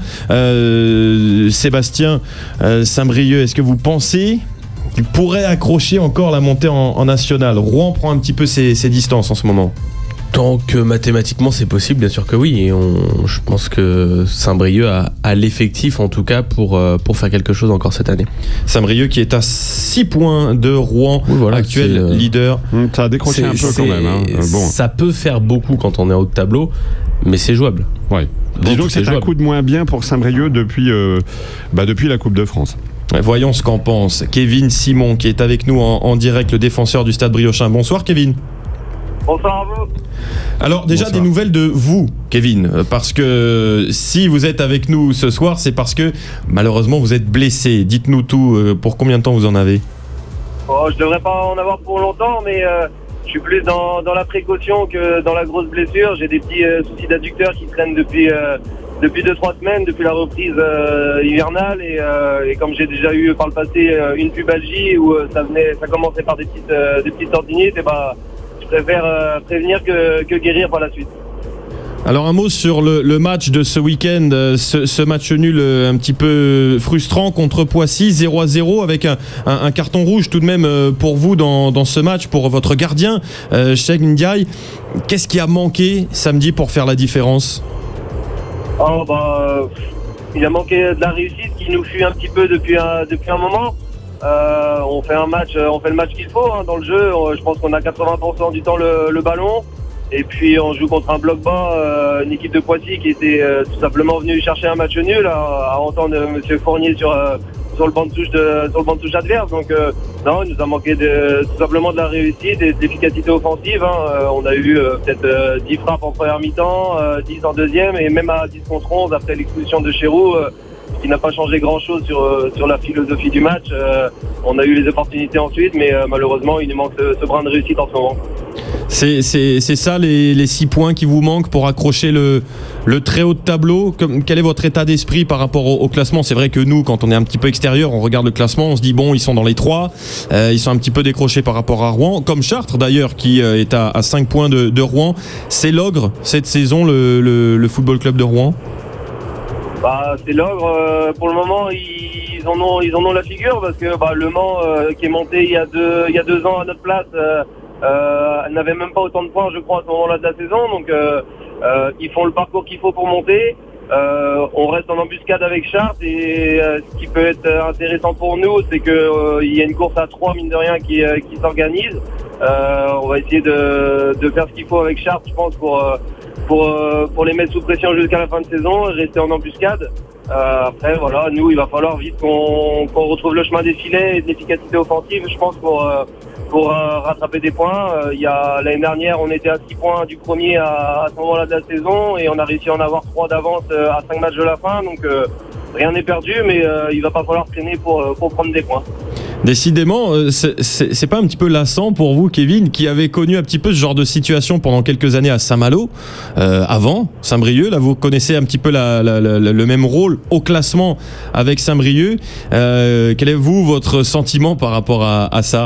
Euh, Sébastien, euh, Saint-Brieuc, est-ce que vous pensez qu'il pourrait accrocher encore la montée en, en national? Rouen prend un petit peu ses, ses distances en ce moment. Tant que mathématiquement c'est possible, bien sûr que oui. Et on, je pense que Saint-Brieuc a, a l'effectif en tout cas pour, pour faire quelque chose encore cette année. Saint-Brieuc qui est à six points de Rouen, oui, voilà, actuel euh, leader. Ça a décroché un peu quand même. Hein. Bon. Ça peut faire beaucoup quand on est en haut de tableau, mais c'est jouable. Ouais. Disons que c'est, c'est un coup de moins bien pour Saint-Brieuc depuis, euh, bah depuis la Coupe de France. Voyons ce qu'en pense Kevin Simon qui est avec nous en, en direct, le défenseur du Stade Briochin. Bonsoir Kevin. Bonsoir à vous. Alors déjà Bonsoir. Des nouvelles de vous, Kevin, parce que si vous êtes avec nous ce soir, c'est parce que malheureusement vous êtes blessé. Dites-nous tout, pour combien de temps vous en avez ? Oh, je devrais pas en avoir pour longtemps, mais euh, je suis plus dans, dans la précaution que dans la grosse blessure. J'ai des petits euh, soucis d'adducteur qui traînent depuis euh, depuis deux trois semaines, depuis la reprise euh, hivernale, et, euh, et comme j'ai déjà eu par le passé euh, une pubalgie où euh, ça venait, ça commençait par des petites euh, des petites tendinites, et bah je préfère euh, prévenir que, que guérir par la suite. Alors un mot sur le, le match de ce week-end, ce, ce match nul un petit peu frustrant contre Poissy, zéro à zéro, avec un, un, un carton rouge tout de même pour vous dans, dans ce match, pour votre gardien, euh, Cheikh Ndiaye. Qu'est-ce qui a manqué samedi pour faire la différence ? Oh bah, il a manqué de la réussite qui nous fuit un petit peu depuis un, depuis un moment. Euh, on fait un match, on fait le match qu'il faut hein, dans le jeu. Je pense qu'on a quatre-vingts pour cent du temps le, le ballon. Et puis on joue contre un bloc bas, euh, une équipe de Poissy qui était euh, tout simplement venue chercher un match nul, à, à entendre euh, Monsieur Fournier sur euh, sur le banc de touche de sur le banc de touche adverse. Donc euh, non, il nous a manqué de, tout simplement de la réussite et de l'efficacité offensive. Hein. Euh, on a eu euh, peut-être euh, dix frappes en première mi-temps, euh, dix en deuxième, et même à dix contre onze après l'expulsion de Chéroux. Euh, qui n'a pas changé grand-chose sur, euh, sur la philosophie du match. Euh, on a eu les opportunités ensuite, mais euh, malheureusement, il nous manque ce, ce brin de réussite en ce moment. C'est, c'est, c'est ça les, les six points qui vous manquent pour accrocher le, le très haut de tableau. Comme, quel est votre état d'esprit par rapport au, au classement ? C'est vrai que nous, quand on est un petit peu extérieur, on regarde le classement, on se dit bon, ils sont dans les trois, euh, ils sont un petit peu décrochés par rapport à Rouen, comme Chartres d'ailleurs, qui euh, est à, à cinq points de, de Rouen. C'est l'ogre cette saison, le, le, le Football Club de Rouen ? Bah, c'est l'ogre. Euh, pour le moment, ils, ils en ont, ils en ont la figure parce que bah, Le Mans, euh, qui est monté il y a deux, il y a deux ans à notre place, euh, euh, n'avait même pas autant de points, je crois, à ce moment-là de la saison. Donc, euh, euh, ils font le parcours qu'il faut pour monter. Euh, on reste en embuscade avec Chartres et euh, ce qui peut être intéressant pour nous, c'est que euh, il y a une course à trois, mine de rien, qui, euh, qui s'organise. Euh, on va essayer de, de faire ce qu'il faut avec Chartres, je pense, pour euh, pour euh, pour les mettre sous pression jusqu'à la fin de saison, rester en embuscade. Euh, après, voilà, nous, il va falloir vite qu'on qu'on retrouve le chemin des filets et de l'efficacité offensive, je pense, pour euh, pour euh, rattraper des points. Euh, il y a l'année dernière, on était à six points du premier à, à ce moment-là de la saison et on a réussi à en avoir trois d'avance euh, à cinq matchs de la fin. Donc euh, rien n'est perdu, mais euh, il va pas falloir traîner pour pour prendre des points. Décidément, euh, c'est, c'est, c'est pas un petit peu lassant pour vous, Kevin, qui avait connu un petit peu ce genre de situation pendant quelques années à Saint-Malo, euh, avant Saint-Brieuc. Là, vous connaissez un petit peu la, la, la, le même rôle au classement avec Saint-Brieuc. Euh, quel est, vous, votre sentiment par rapport à, à ça ?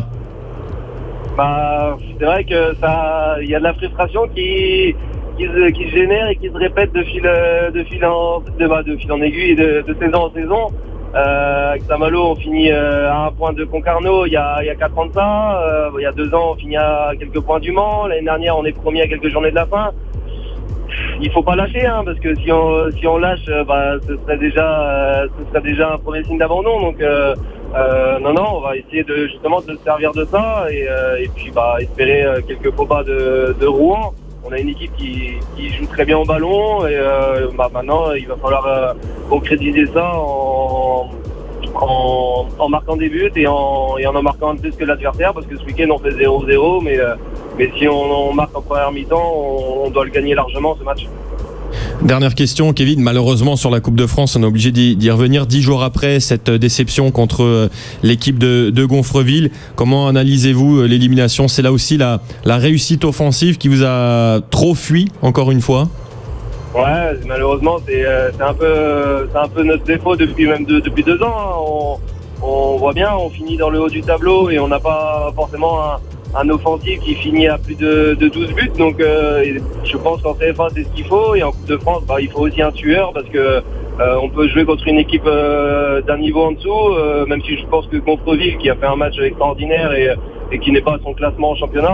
Bah, c'est vrai que ça, il y a de la frustration qui, qui, se, qui se génère et qui se répète de fil, de fil en, de, bah, de fil en aiguille, de, de saison en saison. Euh, avec Saint-Malo, on finit euh, à un point de Concarneau il y a, il y a quatre ans de ça. Euh, il y a deux ans, on finit à quelques points du Mans. L'année dernière, on est premier à quelques journées de la fin. Il faut pas lâcher, hein, parce que si on si on lâche, bah, ce serait déjà euh, ce serait déjà un premier signe d'abandon. Donc euh, euh, non non, on va essayer de justement de se servir de ça et, euh, et puis bah espérer euh, quelques faux pas de, de Rouen. On a une équipe qui, qui joue très bien au ballon et euh, bah, maintenant il va falloir euh, concrétiser ça en, en, en marquant des buts et en, et en en marquant un de plus que l'adversaire, parce que ce week-end on fait zéro zéro, mais, euh, mais si on, on marque en première mi-temps, on, on doit le gagner largement ce match. Dernière question, Kevin. Malheureusement, sur la Coupe de France, on est obligé d'y, d'y revenir dix jours après cette déception contre l'équipe de, de Gonfreville. Comment analysez-vous l'élimination ? C'est là aussi la, la réussite offensive qui vous a trop fui, encore une fois ? Ouais, malheureusement, c'est, c'est, un, peu, c'est un peu notre défaut depuis même de, depuis deux ans. Hein. On, on voit bien, on finit dans le haut du tableau et on n'a pas forcément un... un offensif qui finit à plus de, de douze buts, donc euh, je pense qu'en C F A c'est ce qu'il faut, et en Coupe de France bah, il faut aussi un tueur, parce que euh, on peut jouer contre une équipe euh, d'un niveau en dessous, euh, même si je pense que Gonfreville, qui a fait un match extraordinaire et, et qui n'est pas à son classement en championnat,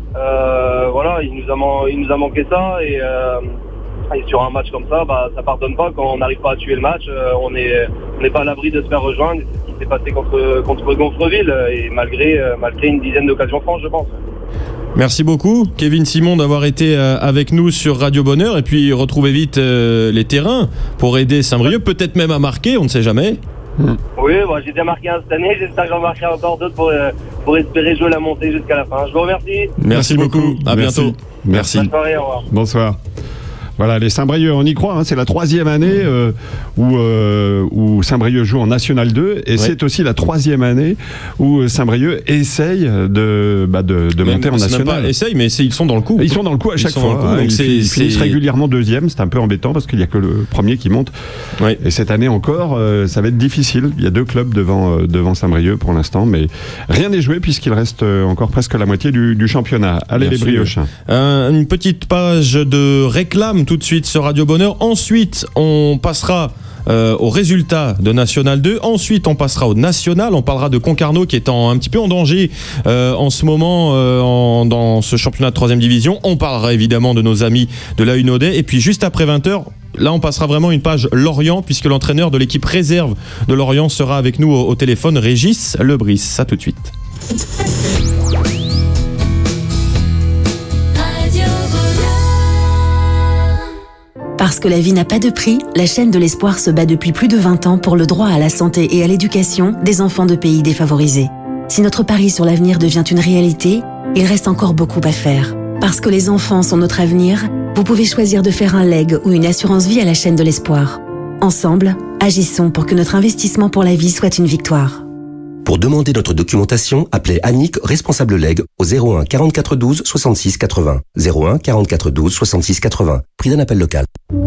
Euh, voilà, il nous a, man- il nous a manqué ça et, euh, et sur un match comme ça, bah, ça pardonne pas quand on n'arrive pas à tuer le match. Euh, on est, on n'est pas à l'abri de se faire rejoindre. C'est ce qui s'est passé contre, contre Gonfreville et malgré, euh, malgré une dizaine d'occasions franches, je pense. Merci beaucoup, Kevin Simon, d'avoir été euh, avec nous sur Radio Bonheur et puis retrouver vite euh, les terrains pour aider Saint-Brieuc, peut-être même à marquer, on ne sait jamais. Mmh. Oui, bah, j'ai déjà marqué un cette année, j'espère que j'en marquerai encore d'autres pour, euh, pour espérer jouer la montée jusqu'à la fin. Je vous remercie. Merci, Merci beaucoup, à Merci. bientôt. Merci. Bonne soirée, au revoir. Bonsoir. Voilà, les Saint-Brieuc, on y croit, hein, c'est la troisième année euh, où, euh, où Saint-Brieuc joue en National deux et ouais. c'est aussi la troisième année où Saint-Brieuc essaye de, bah de, de même, monter en National. Même pas essaye, mais ils sont dans le coup. Ils sont dans le coup à chaque fois. Coup, hein, donc ils, c'est, ils c'est... finissent régulièrement deuxième, c'est un peu embêtant parce qu'il n'y a que le premier qui monte. Ouais. Et cette année encore, euh, ça va être difficile. Il y a deux clubs devant, euh, devant Saint-Brieuc pour l'instant, mais rien n'est joué puisqu'il reste encore presque la moitié du, du championnat. Allez Bien les Briochins. Euh, une petite page de réclame tout de suite sur Radio Bonheur. Ensuite, on passera euh, au résultat de National deux. Ensuite, on passera au National. On parlera de Concarneau qui est en, un petit peu en danger euh, en ce moment euh, en, dans ce championnat de troisième division. On parlera évidemment de nos amis de la Hunaudet. Et puis juste après vingt heures, là, on passera vraiment une page Lorient puisque l'entraîneur de l'équipe réserve de Lorient sera avec nous au, au téléphone, Régis Lebris. Ça tout de suite. Parce que la vie n'a pas de prix, la chaîne de l'Espoir se bat depuis plus de vingt ans pour le droit à la santé et à l'éducation des enfants de pays défavorisés. Si notre pari sur l'avenir devient une réalité, il reste encore beaucoup à faire. Parce que les enfants sont notre avenir, vous pouvez choisir de faire un leg ou une assurance vie à la chaîne de l'Espoir. Ensemble, agissons pour que notre investissement pour la vie soit une victoire. Pour demander notre documentation, appelez Annick, responsable leg, au zéro un quarante-quatre douze soixante-six quatre-vingts. zéro un quarante-quatre douze soixante-six quatre-vingts. Prix d'un appel local.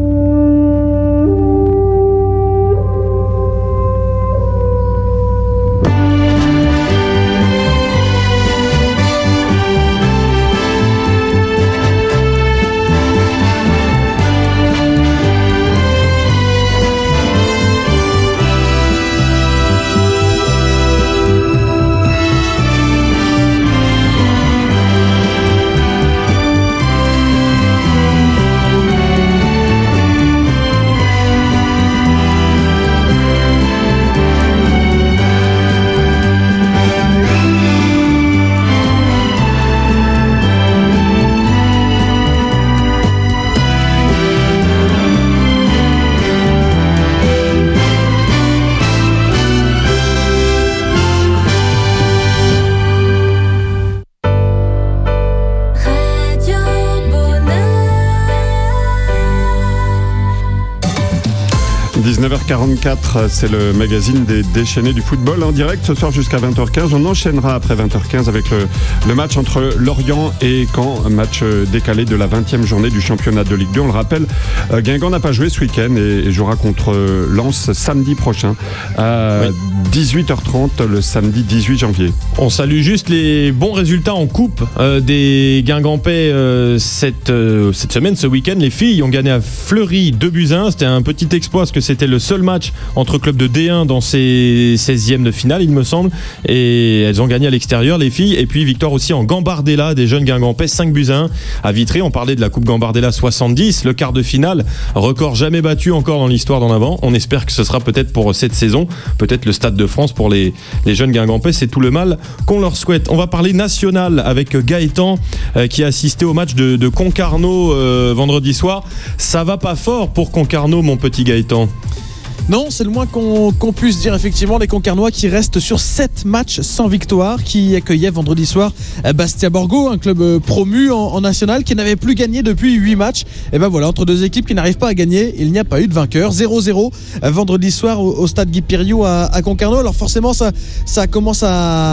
dix-neuf heures quarante-quatre, c'est le magazine des déchaînés du football en direct ce soir jusqu'à vingt heures quinze. On enchaînera après vingt heures quinze avec le, le match entre Lorient et Caen, un match décalé de la vingtième journée du championnat de Ligue deux. On le rappelle, Guingamp n'a pas joué ce week-end et, et jouera contre Lens samedi prochain à oui. dix-huit heures trente le samedi dix-huit janvier. On salue juste les bons résultats en coupe euh, des Guingampais euh, cette, euh, cette semaine, ce week-end. Les filles ont gagné à Fleury deux buts à un. C'était un petit exploit parce que c'était le seul match entre clubs de D un dans ces seizièmes de finale, il me semble. Et elles ont gagné à l'extérieur, les filles. Et puis victoire aussi en Gambardella des jeunes Guingampais, cinq buts à un à Vitré. On parlait de la Coupe Gambardella soixante-dix, le quart de finale, record jamais battu encore dans l'histoire d'en avant. On espère que ce sera peut-être pour cette saison, peut-être le Stade de France pour les, les jeunes Guingampais. C'est tout le mal qu'on leur souhaite. On va parler national avec Gaëtan euh, qui a assisté au match de, de Concarneau euh, vendredi soir. Ça va pas fort pour Concarneau, mon petit Gaëtan. Non, c'est le moins qu'on, qu'on puisse dire. Effectivement, les Concarnois qui restent sur sept matchs sans victoire, qui accueillaient vendredi soir Bastia Borgo, un club promu en, en national qui n'avait plus gagné depuis huit matchs. Et ben voilà, entre deux équipes qui n'arrivent pas à gagner, il n'y a pas eu de vainqueur. zéro zéro vendredi soir au, au stade Guy Piriou à, à Concarneau. Alors forcément, ça, ça commence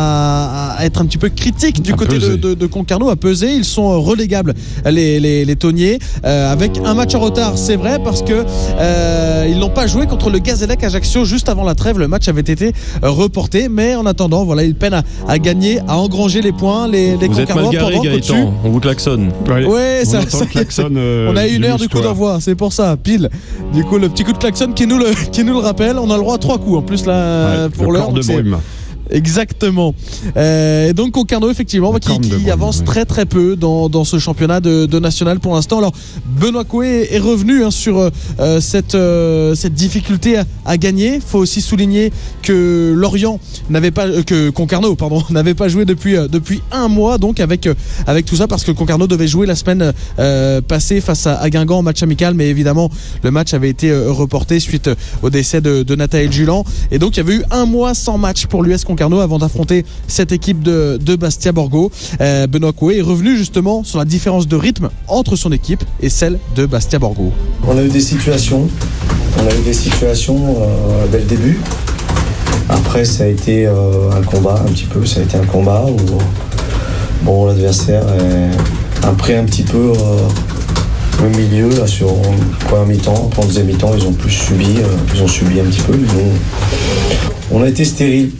à, à être un petit peu critique du à côté de, de, de Concarneau, à peser. Ils sont relégables, les, les, les Tonniers, euh, avec un match en retard, c'est vrai, parce que euh, ils n'ont pas joué contre le Gazélec Ajaccio juste avant la trêve. Le match avait été reporté, mais en attendant, voilà, ils peinent à, à gagner, à engranger les points. Les, les vous êtes mal garé, Gaëtan. On vous klaxonne. Ouais, ouais, ça, ça, klaxon, euh, on a une heure du coup d'envoi, c'est pour ça, pile. Du coup, le petit coup de klaxon qui nous le, qui nous le rappelle. On a le droit à trois coups en plus là, ouais, pour le l'heure. De brume. Exactement. Euh, et donc Concarneau, effectivement, qui, qui Brune, avance oui. très très peu dans, dans ce championnat de, de national pour l'instant. Alors Benoît Coué est revenu hein, sur euh, cette, euh, cette difficulté à, à gagner. Il faut aussi souligner que Lorient n'avait pas, euh, que Concarneau pardon, n'avait pas joué depuis, euh, depuis un mois donc avec, euh, avec tout ça, parce que Concarneau devait jouer la semaine euh, passée face à, à Guingamp en match amical, mais évidemment le match avait été euh, reporté suite au décès de, de Nathaël Julan, et donc il y avait eu un mois sans match pour l'U S Concarneau avant d'affronter cette équipe de, de Bastia Borgo. Euh, Benoît Coué est revenu justement sur la différence de rythme entre son équipe et celle de Bastia Borgo. On a eu des situations, on a eu des situations euh, dès le début. Après ça a été euh, un combat un petit peu, ça a été un combat où bon, l'adversaire est, a pris un petit peu euh, le milieu là, sur le premier mi-temps. En deuxième mi-temps ils ont plus subi, euh, ils ont subi un petit peu. Ils ont... On a été stérile.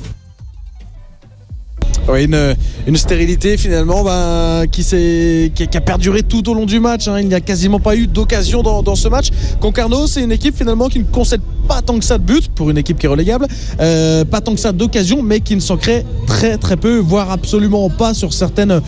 Ouais, une, une stérilité finalement bah, qui, s'est, qui, qui a perduré tout au long du match. Hein. Il n'y a quasiment pas eu d'occasion dans, dans ce match. Concarneau, c'est une équipe finalement qui ne concède pas tant que ça de buts pour une équipe qui est relégable, euh, pas tant que ça d'occasion, mais qui ne s'en crée très très peu, voire absolument pas sur certaines,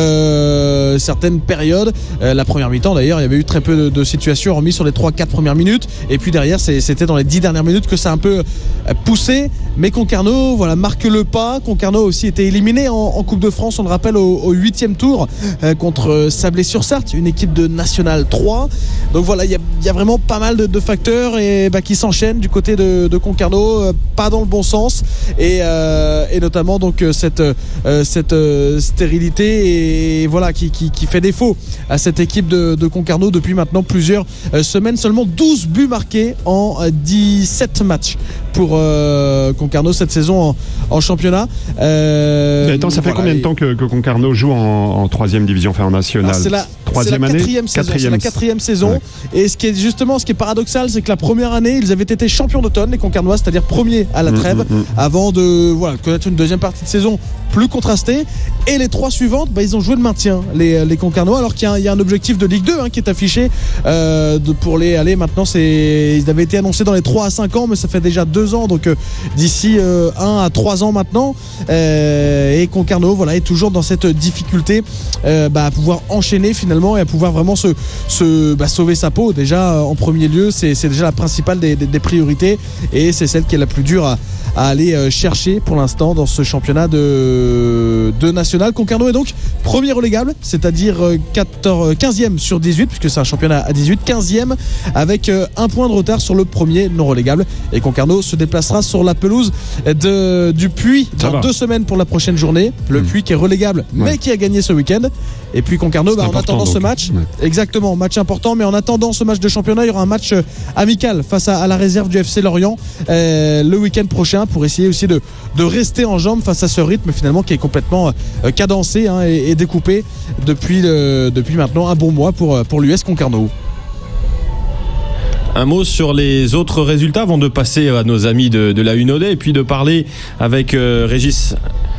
euh, certaines périodes. Euh, la première mi-temps d'ailleurs, il y avait eu très peu de, de situations remis sur les trois quatre premières minutes, et puis derrière c'est, c'était dans les dix dernières minutes que ça a un peu poussé. Mais Concarneau voilà, marque le pas. Concarneau aussi était éliminé en, en Coupe de France, on le rappelle, au huitième tour euh, contre Sablé-sur-Sarthe, une équipe de National trois. Donc voilà, il y, y a vraiment pas mal de, de facteurs et, bah, qui s'enchaînent du côté de, de Concarneau, euh, pas dans le bon sens, et, euh, et notamment donc cette, euh, cette euh, stérilité et, voilà, qui, qui, qui fait défaut à cette équipe de, de Concarneau depuis maintenant plusieurs euh, semaines. Seulement douze buts marqués en euh, dix-sept matchs pour euh, Concarneau cette saison en, en championnat. Euh, Mais attends, ça fait voilà, combien de temps que, que Concarneau joue en, en troisième division, enfin en national? C'est la troisième année, quatrième saison. Quatrième. C'est la quatrième saison. Ouais. Et ce qui est justement, ce qui est paradoxal, c'est que la première année, ils avaient été champions d'automne, les Concarnois, c'est-à-dire premiers à la trêve, mmh, mmh. avant de voilà, connaître une deuxième partie de saison plus contrastée. Et les trois suivantes, bah, ils ont joué le maintien, les, les Concarnois, alors qu'il y a, il y a un objectif de Ligue deux hein, qui est affiché euh, de, pour les aller. Maintenant, c'est, ils avaient été annoncés dans les trois à cinq ans, mais ça fait déjà deux ans, donc euh, d'ici euh, un à trois ans maintenant. Euh, et Concarneau voilà, est toujours dans cette difficulté euh, bah, à pouvoir enchaîner finalement et à pouvoir vraiment se, se bah, sauver sa peau. Déjà, en premier lieu, c'est, c'est déjà la principale des, des, des priorités, et c'est celle qui est la plus dure à, à aller chercher pour l'instant dans ce championnat de, de national. Concarneau est donc premier relégable, c'est-à-dire quatorze, quinzième sur dix-huit, puisque c'est un championnat à dix-huit, quinzième avec un point de retard sur le premier non relégable. Et Concarneau se déplacera sur la pelouse de, du Puy dans deux semaines pour la prochaine journée. Le mmh. Puy qui est relégable, ouais. mais qui a gagné ce week-end. Et puis Concarneau, bah, en attendant donc. ce match, ouais. exactement, match important, mais en attendant ce match de championnat, il y aura un match amical face à, à la réserve du F C Lorient euh, le week-end prochain, pour essayer aussi de, de rester en jambes face à ce rythme finalement qui est complètement euh, cadencé hein, et, et découpé depuis, le, depuis maintenant un bon mois pour, pour l'U S Concarneau. Un mot sur les autres résultats avant de passer à nos amis de, de la Unodé et puis de parler avec euh, Régis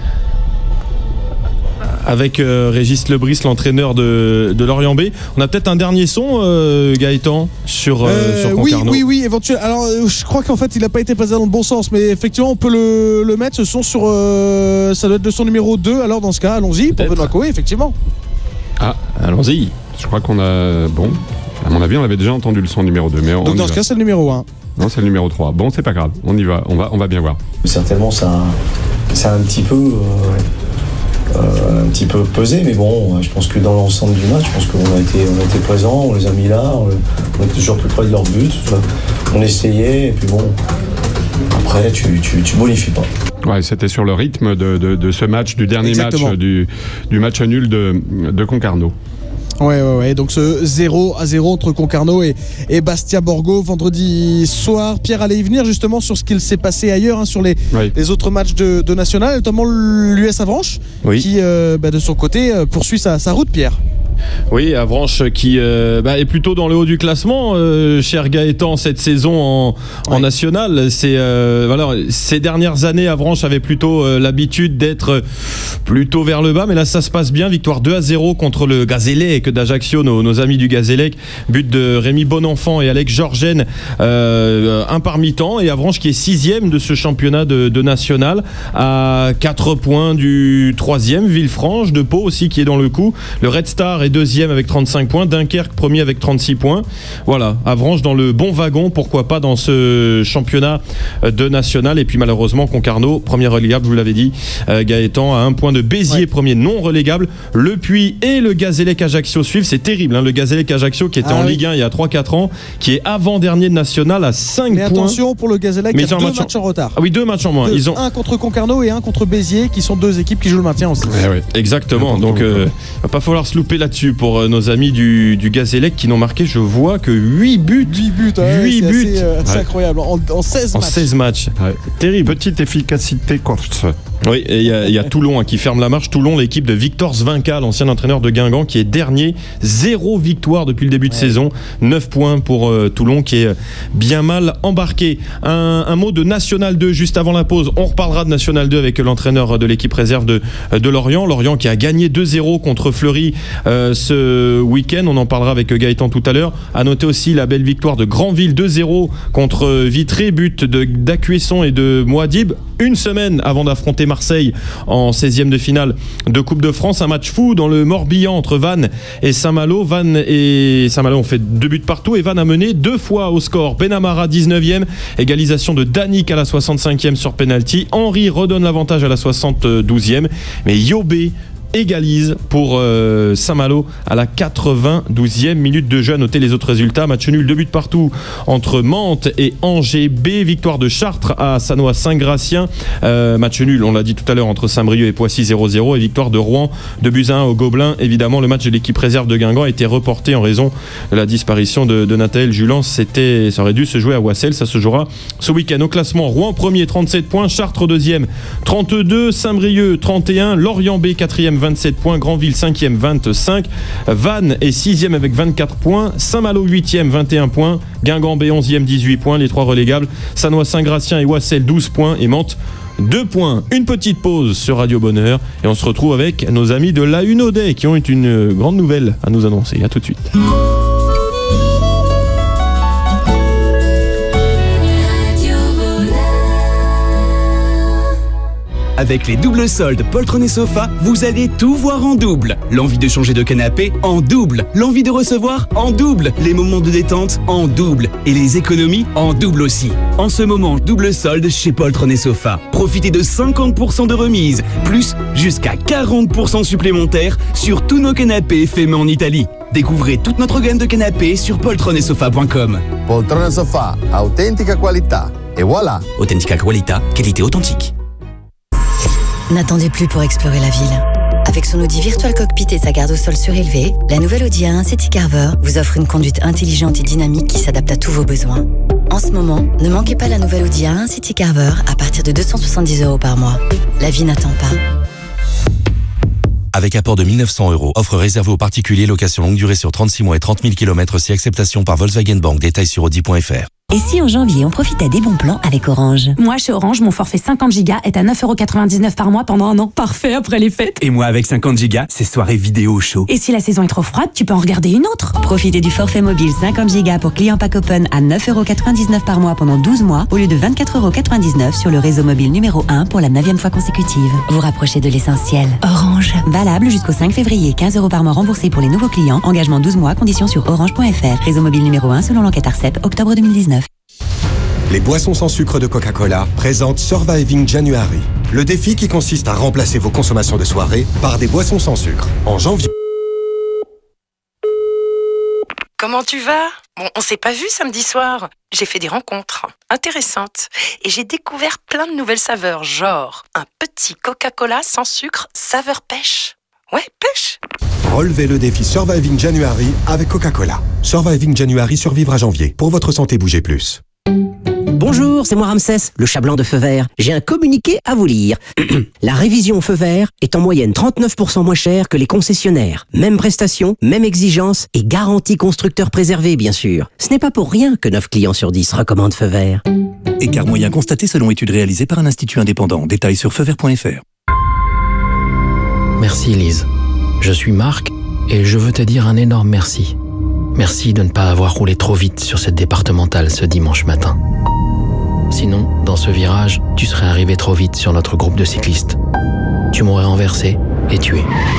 avec euh, Régis Lebris, l'entraîneur de, de Lorient B. On a peut-être un dernier son, euh, Gaëtan, sur, euh, euh, sur Concarneau. Oui, oui, oui, éventuellement. Alors, euh, je crois qu'en fait, il n'a pas été passé dans le bon sens, mais effectivement, on peut le, le mettre. Ce son sur, euh, ça doit être le son numéro deux. Alors, dans ce cas, allons-y peut-être. Pour Benoît Coué, effectivement. Ah, allons-y. Je crois qu'on a... Bon, à mon avis, on avait déjà entendu le son numéro deux. Mais on, Donc, on dans ce va. cas, c'est le numéro un. Non, c'est le numéro trois. Bon, c'est pas grave. On y va. On va, on va bien voir. Certainement, ça, ça a un petit peu... Euh... Euh, un petit peu pesé, mais bon, je pense que dans l'ensemble du match, je pense qu'on a été, on a été présents, on les a mis là, on, on était toujours plus près de leur but, on essayait, et puis bon, après tu, tu, tu bonifies pas. Ouais, c'était sur le rythme de, de, de ce match, du dernier Exactement. match, du, du match nul de, de Concarneau. Ouais, ouais, ouais. Donc ce zéro à zéro entre Concarneau et, et Bastia Borgo vendredi soir. Pierre allait y venir justement sur ce qu'il s'est passé ailleurs, hein, sur les, oui. les autres matchs de, de national, notamment l'U S Avranches, oui. qui euh, bah, de son côté poursuit sa, sa route, Pierre. Oui, Avranches qui euh, bah, est plutôt dans le haut du classement, euh, cher Gaëtan, cette saison en, en ouais. national. C'est, euh, voilà, ces dernières années, Avranches avait plutôt euh, l'habitude d'être plutôt vers le bas, mais là ça se passe bien. Victoire deux à zéro contre le Gazélec d'Ajaccio, nos, nos amis du Gazélec. But de Rémi Bonenfant et Alex Georgen, euh, un par mi-temps. Et Avranches qui est sixième de ce championnat de, de national, à quatre points du troisième, Villefranche de Pau aussi qui est dans le coup. Le Red Star est deuxième avec trente-cinq points, Dunkerque premier avec trente-six points. Voilà, Avranches dans le bon wagon, pourquoi pas dans ce championnat de national. Et puis malheureusement Concarneau, premier relégable, je vous l'avais dit, euh, Gaëtan à un point de Béziers, ouais. premier non relégable. Le Puy et le Gazélec Ajaccio suivent, c'est terrible, hein, le Gazélec Ajaccio qui était ah, en oui. Ligue un il y a trois quatre ans, qui est avant-dernier de national à cinq Mais points. Attention pour le Gazélec, il y a deux matchs en... matchs en retard. Ah oui, deux matchs en moins. Deux, Ils ont... Un contre Concarneau et un contre Béziers, qui sont deux équipes qui jouent le maintien aussi. Ouais, ouais. Exactement, donc il euh, va pas falloir se louper là-dessus pour euh, nos amis du, du Gazélec qui n'ont marqué, je vois, que huit buts. huit buts, ouais, huit c'est buts. Assez, euh, c'est ouais. incroyable, en, en seize en matchs. seize matchs. Ouais. Terrible. Petite efficacité course. Oui, et il y, y a Toulon hein, qui ferme la marche. Toulon, l'équipe de Victor Svinka, l'ancien entraîneur de Guingamp, qui est dernier. Zéro victoire depuis le début de ouais. saison. neuf points pour euh, Toulon, qui est bien mal embarqué. Un, un mot de National deux juste avant la pause. On reparlera de National deux avec l'entraîneur de l'équipe réserve de, de Lorient. Lorient qui a gagné deux zéro contre Fleury euh, ce week-end. On en parlera avec Gaëtan tout à l'heure. À noter aussi la belle victoire de Granville deux zéro contre Vitré. But de d'Acuesson et de Mouadib. Une semaine avant d'affronter Marseille en seizième de finale de Coupe de France. Un match fou dans le Morbihan entre Vannes et Saint-Malo. Vannes et Saint-Malo ont fait deux buts partout et Vannes a mené deux fois au score. Benamara dix-neuvième, égalisation de Danick à la soixante-cinquième sur penalty. Henry redonne l'avantage à la soixante-douzième, mais Yobé égalise pour euh, Saint-Malo à la quatre-vingt-douzième minute de jeu. À noter les autres résultats. Match nul, deux buts partout entre Mantes et Angers B. Victoire de Chartres à Sannois-Saint-Gratien. Euh, match nul, on l'a dit tout à l'heure, entre Saint-Brieuc et Poissy zéro zéro. Et victoire de Rouen deux buts à un au Gobelins. Évidemment, le match de l'équipe réserve de Guingamp a été reporté en raison de la disparition de, de Nathaël Julans. C'était, ça aurait dû se jouer à Wassel. Ça se jouera ce week-end. Au classement, Rouen premier, trente-sept points. Chartres deuxième, trente-deux. Saint-Brieuc, trente et un. Lorient B, quatrième, vingt-sept points. Granville cinquième, vingt-cinq. Vannes est sixième avec vingt-quatre points. Saint-Malo huitième, vingt et un points. Guingamp B onzième, dix-huit points. Les trois relégables, Sannois-Saint-Gratien et Wassel douze points. Et Mantes deux points. Une petite pause sur Radio Bonheur et on se retrouve avec nos amis de la Unaudet qui ont une grande nouvelle à nous annoncer. À tout de suite. Avec les doubles soldes Poltron et Sofa, vous allez tout voir en double. L'envie de changer de canapé en double. L'envie de recevoir en double. Les moments de détente en double. Et les économies en double aussi. En ce moment, double solde chez Poltron et Sofa. Profitez de cinquante pour cent de remise, plus jusqu'à quarante pour cent supplémentaires sur tous nos canapés faits main en Italie. Découvrez toute notre gamme de canapés sur poltron et sofa point com. Poltron et Sofa, authentica qualità. Et voilà. Authentica qualità, qualité authentique. N'attendez plus pour explorer la ville. Avec son Audi Virtual Cockpit et sa garde au sol surélevée, la nouvelle Audi A un City Carver vous offre une conduite intelligente et dynamique qui s'adapte à tous vos besoins. En ce moment, ne manquez pas la nouvelle Audi A un City Carver à partir de deux cent soixante-dix euros par mois. La vie n'attend pas. Avec apport de mille neuf cents euros, offre réservée aux particuliers, location longue durée sur trente-six mois et trente mille kilomètres si acceptation par Volkswagen Bank. Détails sur audi point f r. Et si en janvier, on profitait des bons plans avec Orange? Moi, chez Orange, mon forfait cinquante gigas est à neuf euros quatre-vingt-dix-neuf par mois pendant un an. Parfait après les fêtes. Et moi, avec cinquante gigas, c'est soirée vidéo show. Et si la saison est trop froide, tu peux en regarder une autre. Profitez du forfait mobile cinquante gigas pour clients pack open à neuf euros quatre-vingt-dix-neuf par mois pendant douze mois au lieu de vingt-quatre euros quatre-vingt-dix-neuf sur le réseau mobile numéro un pour la neuvième fois consécutive. Vous rapprochez de l'essentiel. Orange. Valable jusqu'au cinq février. quinze euros par mois remboursés pour les nouveaux clients. Engagement douze mois. Conditions sur orange point f r. Réseau mobile numéro un selon l'enquête Arcep, octobre deux mille dix-neuf. Les boissons sans sucre de Coca-Cola présentent Surviving January, le défi qui consiste à remplacer vos consommations de soirée par des boissons sans sucre. En janvier... Comment tu vas? Bon, on s'est pas vu samedi soir. J'ai fait des rencontres intéressantes et j'ai découvert plein de nouvelles saveurs, genre un petit Coca-Cola sans sucre saveur pêche. Ouais, pêche. Relevez le défi Surviving January avec Coca-Cola. Surviving January, survivre à janvier. Pour votre santé, bougez plus. Bonjour. Bonjour, c'est moi Ramsès, le chat blanc de Feu Vert. J'ai un communiqué à vous lire. La révision Feu Vert est en moyenne trente-neuf pour cent moins chère que les concessionnaires. Même prestation, même exigence et garantie constructeur préservé, bien sûr. Ce n'est pas pour rien que neuf clients sur dix recommandent Feu Vert. Écart moyen constaté selon étude réalisée par un institut indépendant. Détails sur feu vert point f r. Merci Lise. Je suis Marc et je veux te dire un énorme merci. Merci de ne pas avoir roulé trop vite sur cette départementale ce dimanche matin. Sinon, dans ce virage, tu serais arrivé trop vite sur notre groupe de cyclistes. Tu m'aurais renversé et tué.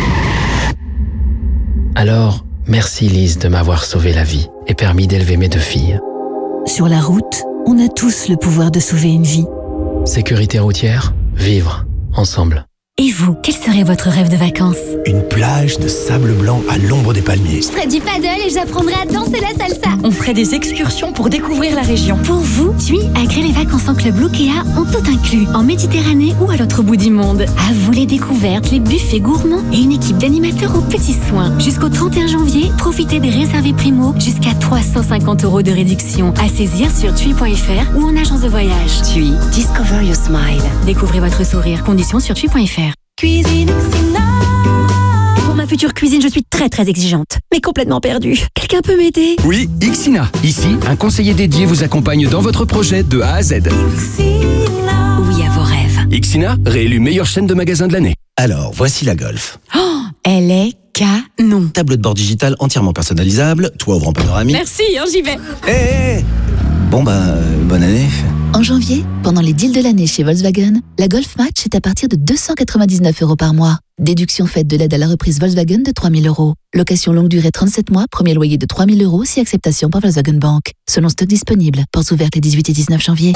Alors, merci Lise de m'avoir sauvé la vie et permis d'élever mes deux filles. Sur la route, on a tous le pouvoir de sauver une vie. Sécurité routière, vivre ensemble. Et vous, quel serait votre rêve de vacances? Une plage de sable blanc à l'ombre des palmiers. Je ferais du paddle et j'apprendrais à danser la salsa. On ferait des excursions pour découvrir la région. Pour vous, TUI agrée les vacances en club Lookea ont tout inclus, en Méditerranée ou à l'autre bout du monde. À vous les découvertes, les buffets gourmands et une équipe d'animateurs aux petits soins. Jusqu'au trente et un janvier, profitez des réservés primo jusqu'à trois cent cinquante euros de réduction. À saisir sur tui point f r ou en agence de voyage. TUI, discover your smile. Découvrez votre sourire. Conditions sur tui point f r. Cuisine Xina. Pour ma future cuisine, je suis très très exigeante, mais complètement perdue. Quelqu'un peut m'aider? Oui, Xina. Ici, un conseiller dédié vous accompagne dans votre projet de A à Z. Xina. Oui à vos rêves. Xina, réélue meilleure chaîne de magasins de l'année. Alors, voici la Golf. Oh, elle est canon. Tableau de bord digital entièrement personnalisable, toit ouvrant panoramique. Merci, hein, j'y vais. Hé, hey, hey. Bon bah, euh, bonne année. En janvier, pendant les deals de l'année chez Volkswagen, la Golf Match est à partir de deux cent quatre-vingt-dix-neuf euros par mois. Déduction faite de l'aide à la reprise Volkswagen de trois mille euros. Location longue durée trente-sept mois, premier loyer de trois mille euros si acceptation par Volkswagen Bank. Selon stock disponible. Portes ouvertes les dix-huit et dix-neuf janvier.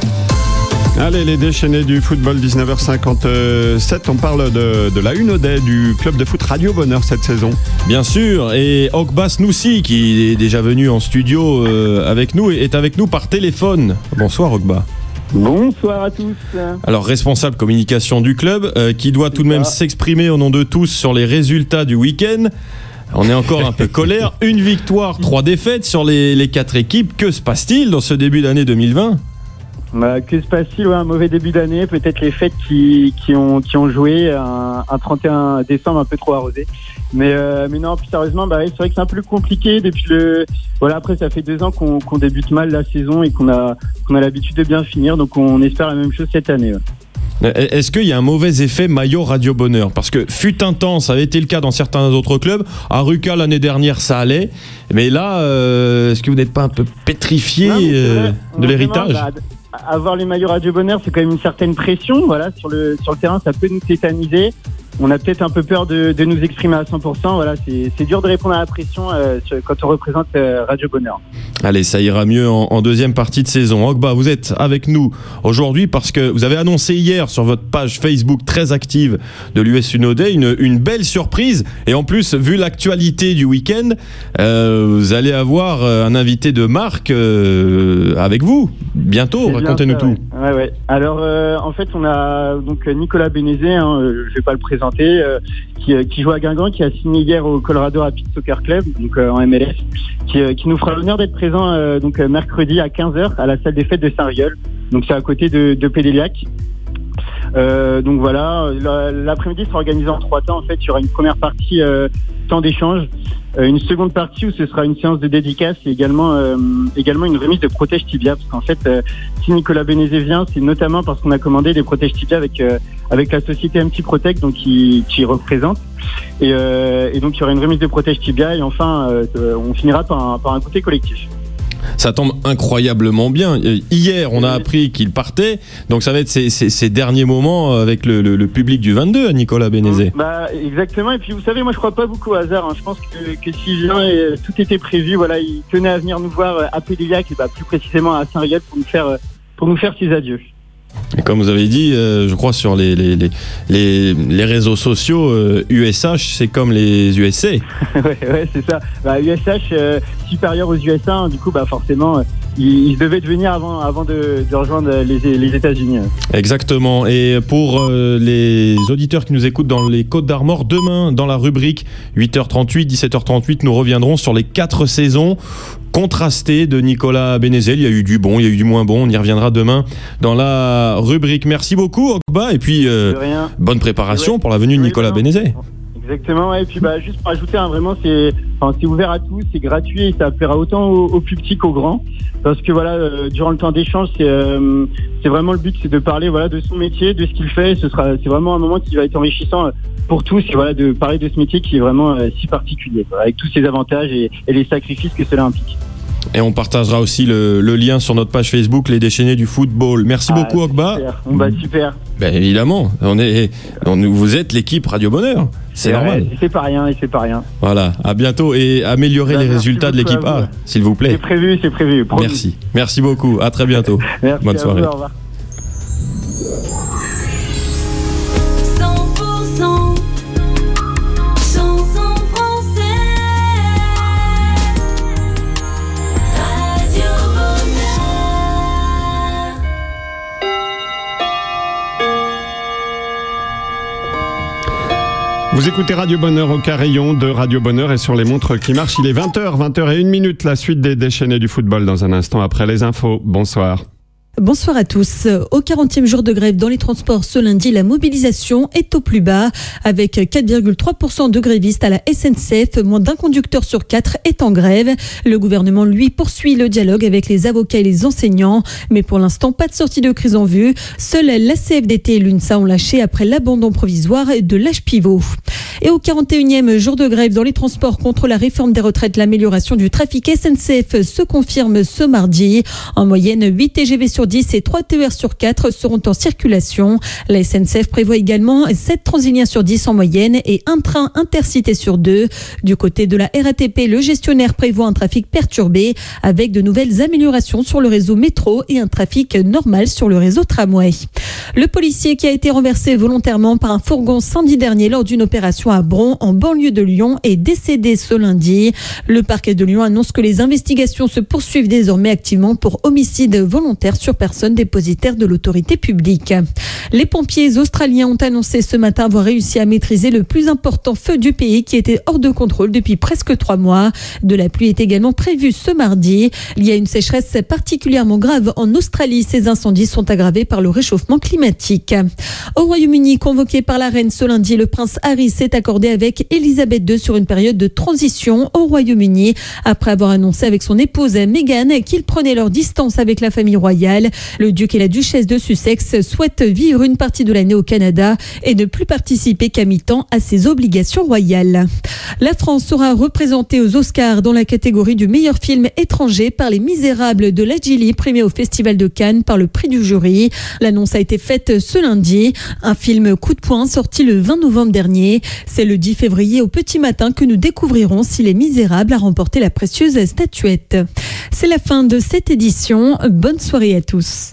Allez, les déchaînés du football, dix-neuf heures cinquante-sept. On parle de, de la une des du club de foot Radio Bonheur cette saison. Bien sûr, et Okba Snoussi, qui est déjà venu en studio euh, avec nous, est avec nous par téléphone. Bonsoir Okba. Bonsoir à tous. Alors, responsable communication du club, euh, qui doit tout de même s'exprimer au nom de tous sur les résultats du week-end. On est encore un peu colère. Une victoire, trois défaites sur les, les quatre équipes. Que se passe-t-il dans ce début d'année deux mille vingt ? Bah, que se passe-t-il? Ouais, un mauvais début d'année, peut-être les fêtes qui, qui, ont, qui ont joué, un, un trente et un décembre un peu trop arrosé. Mais, euh, mais non, plus sérieusement, bah, c'est vrai que c'est un peu compliqué depuis le. Voilà, après, ça fait deux ans qu'on, qu'on débute mal la saison et qu'on a, qu'on a l'habitude de bien finir, donc on espère la même chose cette année. Ouais. Est-ce qu'il y a un mauvais effet maillot Radio Bonheur? Parce que fut un temps, ça avait été le cas dans certains autres clubs. À Ruka l'année dernière, ça allait. Mais là, euh, est-ce que vous n'êtes pas un peu pétrifié non, euh, de l'héritage? Bah, avoir les maillots Radio Bonheur, c'est quand même une certaine pression. Voilà, sur le sur le terrain, ça peut nous tétaniser. On a peut-être un peu peur de, de nous exprimer à cent pour cent. Voilà, c'est, c'est dur de répondre à la pression euh, sur, quand on représente euh, Radio Bonheur. Allez, ça ira mieux en, en deuxième partie de saison. Okba, vous êtes avec nous aujourd'hui parce que vous avez annoncé hier sur votre page Facebook très active de l'U S Unodé une, une belle surprise. Et en plus, vu l'actualité du week-end, euh, vous allez avoir un invité de marque euh, avec vous bientôt. C'est racontez-nous ça, tout. Ouais. Ouais, ouais. Alors, euh, en fait, on a donc Nicolas Bénézé, hein, euh, je vais pas le présenter. Euh, qui, euh, qui joue à Guingamp, qui a signé hier au Colorado Rapids Soccer Club, donc euh, en M L S, qui, euh, qui nous fera l'honneur d'être présent euh, donc euh, mercredi à quinze heures à la salle des fêtes de Saint-Riol. Donc c'est à côté de, de Pédéliac. Euh, donc voilà, l'après-midi sera organisé en trois temps. En fait, il y aura une première partie euh, temps d'échange, euh, une seconde partie où ce sera une séance de dédicace et également euh, également une remise de protège tibia. Parce qu'en fait, euh, si Nicolas Bénézé vient, c'est notamment parce qu'on a commandé des protèges tibia avec euh, avec la société M T Protect, donc qui qui représente. Et, euh, et donc il y aura une remise de protège tibia et enfin euh, on finira par un, par un goûter collectif. Ça tombe incroyablement bien. Hier, on a appris qu'il partait, donc ça va être ces, ces, ces derniers moments avec le, le, le public du vingt-deux, Nicolas Bénézé. Bah, exactement, et puis vous savez, moi je crois pas beaucoup au hasard. Hein. Je pense que, que s'il vient, et tout était prévu. Voilà, il tenait à venir nous voir à Pédéliac, et bah, plus précisément à Saint-Riol pour nous faire, pour nous faire ses adieux. Et comme vous avez dit, euh, je crois sur les, les, les, les, les réseaux sociaux, euh, U S H, c'est comme les U S A. ouais, ouais, c'est ça. Bah, U S H, euh, supérieur aux U S A, hein, du coup, bah, forcément, euh, il, il devait devenir avant, avant de, de rejoindre les, les États-Unis. Exactement. Et pour euh, les auditeurs qui nous écoutent dans les Côtes d'Armor, demain, dans la rubrique huit heures trente-huit, dix-sept heures trente-huit, nous reviendrons sur les quatre saisons contrastées de Nicolas Bénézet. Il y a eu du bon, il y a eu du moins bon. On y reviendra demain dans la rubrique. Merci beaucoup, Ogba. Et puis, euh, bonne préparation pour la venue de Nicolas Bénézet. Exactement, ouais. Et puis bah, juste pour ajouter, hein, vraiment, c'est, enfin, c'est ouvert à tous, c'est gratuit et ça plaira autant aux, aux plus petits qu'aux grands. Parce que voilà, euh, durant le temps d'échange, c'est, euh, c'est vraiment le but, c'est de parler voilà, de son métier, de ce qu'il fait. Ce sera, c'est vraiment un moment qui va être enrichissant pour tous, et voilà, de parler de ce métier qui est vraiment euh, si particulier, quoi, avec tous ses avantages et, et les sacrifices que cela implique. Et on partagera aussi le, le lien sur notre page Facebook, Les Déchaînés du Football. Merci ah, beaucoup, Ogba. On va super. Ben évidemment, on est, on, vous êtes l'équipe Radio Bonheur. C'est, c'est normal. C'est pas rien, et c'est pas rien. Voilà, à bientôt et améliorez ben, les résultats de l'équipe A, s'il vous plaît. C'est prévu, c'est prévu. Promis. Merci, merci beaucoup. À très bientôt. Merci. Bonne soirée. Vous, au revoir. Vous écoutez Radio Bonheur au carillon de Radio Bonheur et sur les montres qui marchent. Il est vingt heures, vingt heures et une minute. La suite des déchaînés du football dans un instant après les infos. Bonsoir. Bonsoir à tous. Au quarantième jour de grève dans les transports ce lundi, la mobilisation est au plus bas avec quatre virgule trois pour cent de grévistes à la S N C F. Moins d'un conducteur sur quatre est en grève. Le gouvernement, lui, poursuit le dialogue avec les avocats et les enseignants. Mais pour l'instant, pas de sortie de crise en vue. Seuls la C F D T et l'UNSA ont lâché après l'abandon provisoire de l'âge pivot. Et au quarante et unième jour de grève dans les transports contre la réforme des retraites, l'amélioration du trafic S N C F se confirme ce mardi. En moyenne, huit T G V sur dix et trois T E R sur quatre seront en circulation. La S N C F prévoit également sept Transiliens sur dix en moyenne et un train intercité sur deux. Du côté de la R A T P, le gestionnaire prévoit un trafic perturbé avec de nouvelles améliorations sur le réseau métro et un trafic normal sur le réseau tramway. Le policier qui a été renversé volontairement par un fourgon samedi dernier lors d'une opération à Bron, en banlieue de Lyon, est décédé ce lundi. Le parquet de Lyon annonce que les investigations se poursuivent désormais activement pour homicide volontaire sur personne dépositaire de l'autorité publique. Les pompiers australiens ont annoncé ce matin avoir réussi à maîtriser le plus important feu du pays qui était hors de contrôle depuis presque trois mois. De la pluie est également prévue ce mardi. Il y a une sécheresse particulièrement grave en Australie. Ces incendies sont aggravés par le réchauffement climatique. Au Royaume-Uni, convoqué par la reine ce lundi, le prince Harry s'est accordé avec Elisabeth deux sur une période de transition au Royaume-Uni après avoir annoncé avec son épouse Meghan qu'ils prenaient leur distance avec la famille royale. Le duc et la duchesse de Sussex souhaitent vivre une partie de l'année au Canada et ne plus participer qu'à mi-temps à ses obligations royales. La France sera représentée aux Oscars dans la catégorie du meilleur film étranger par Les Misérables de Ladjili, primé au Festival de Cannes par le prix du jury. L'annonce a été faite ce lundi. Un film coup de poing sorti le vingt novembre dernier. C'est le dix février au petit matin que nous découvrirons si Les Misérables a remporté la précieuse statuette. C'est la fin de cette édition. Bonne soirée à tous.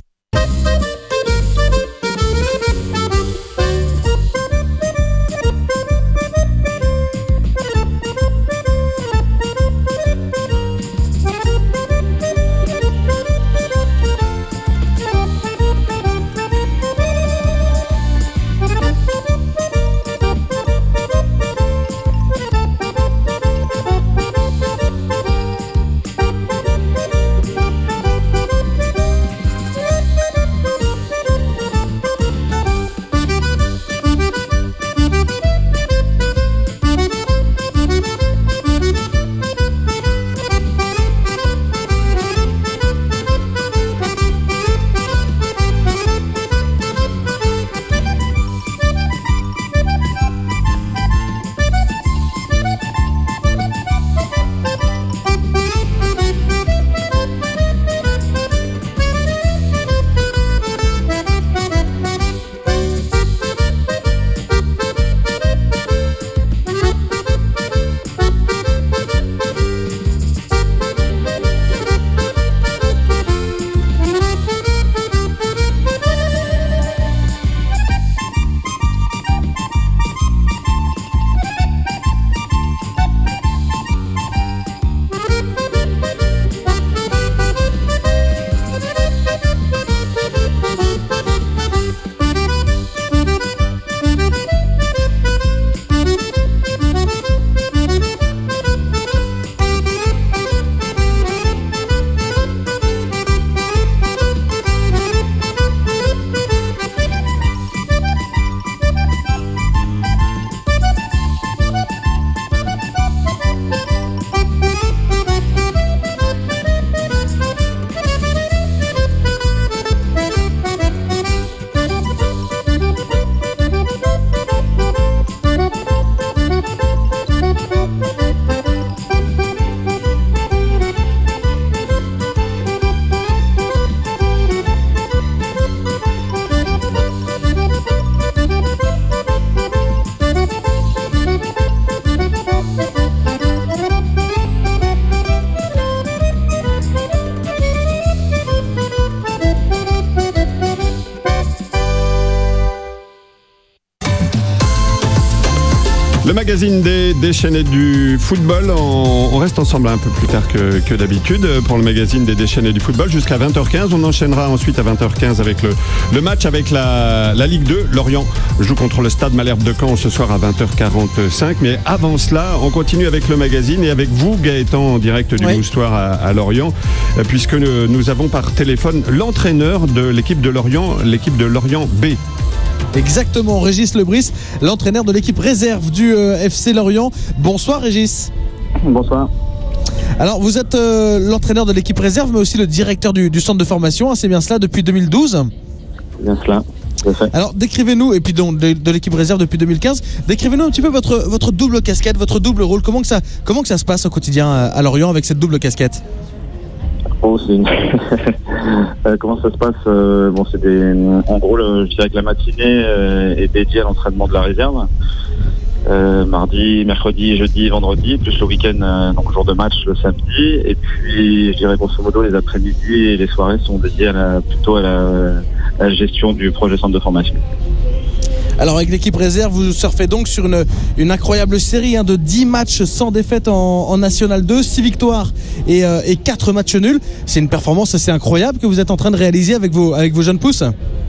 Le magazine des déchaînés du football, on, on reste ensemble un peu plus tard que, que d'habitude pour le magazine des déchaînés du football jusqu'à vingt heures quinze. On enchaînera ensuite à vingt heures quinze avec le, le match avec la, la Ligue deux. Lorient joue contre le Stade Malherbe de Caen ce soir à vingt heures quarante-cinq. Mais avant cela, on continue avec le magazine et avec vous, Gaëtan, en direct du oui. Moustoir à, à Lorient, puisque nous, nous avons par téléphone l'entraîneur de l'équipe de Lorient, l'équipe de Lorient B. Exactement, Régis Lebris, l'entraîneur de l'équipe réserve du euh, F C Lorient. Bonsoir Régis. Bonsoir. Alors vous êtes euh, l'entraîneur de l'équipe réserve, mais aussi le directeur du, du centre de formation, hein, c'est bien cela, depuis deux mille douze. C'est bien cela. Alors décrivez-nous, et puis donc de, de l'équipe réserve depuis deux mille quinze, décrivez-nous un petit peu votre, votre double casquette, votre double rôle. Comment que ça, comment que ça se passe au quotidien à, à Lorient avec cette double casquette? Oh, c'est une... euh, comment ça se passe euh, Bon, c'est des... En gros, le... je dirais que la matinée euh, est dédiée à l'entraînement de la réserve. Euh, mardi, mercredi, jeudi, vendredi, plus le week-end, euh, donc jour de match le samedi. Et puis, je dirais grosso modo, les après-midi et les soirées sont dédiées à la... plutôt à la... à la gestion du projet centre de formation. Alors avec l'équipe réserve, vous surfez donc sur une, une incroyable série hein, de dix matchs sans défaite en, en National deux, six victoires et, euh, et quatre matchs nuls. C'est une performance assez incroyable que vous êtes en train de réaliser avec vos, avec vos jeunes pousses.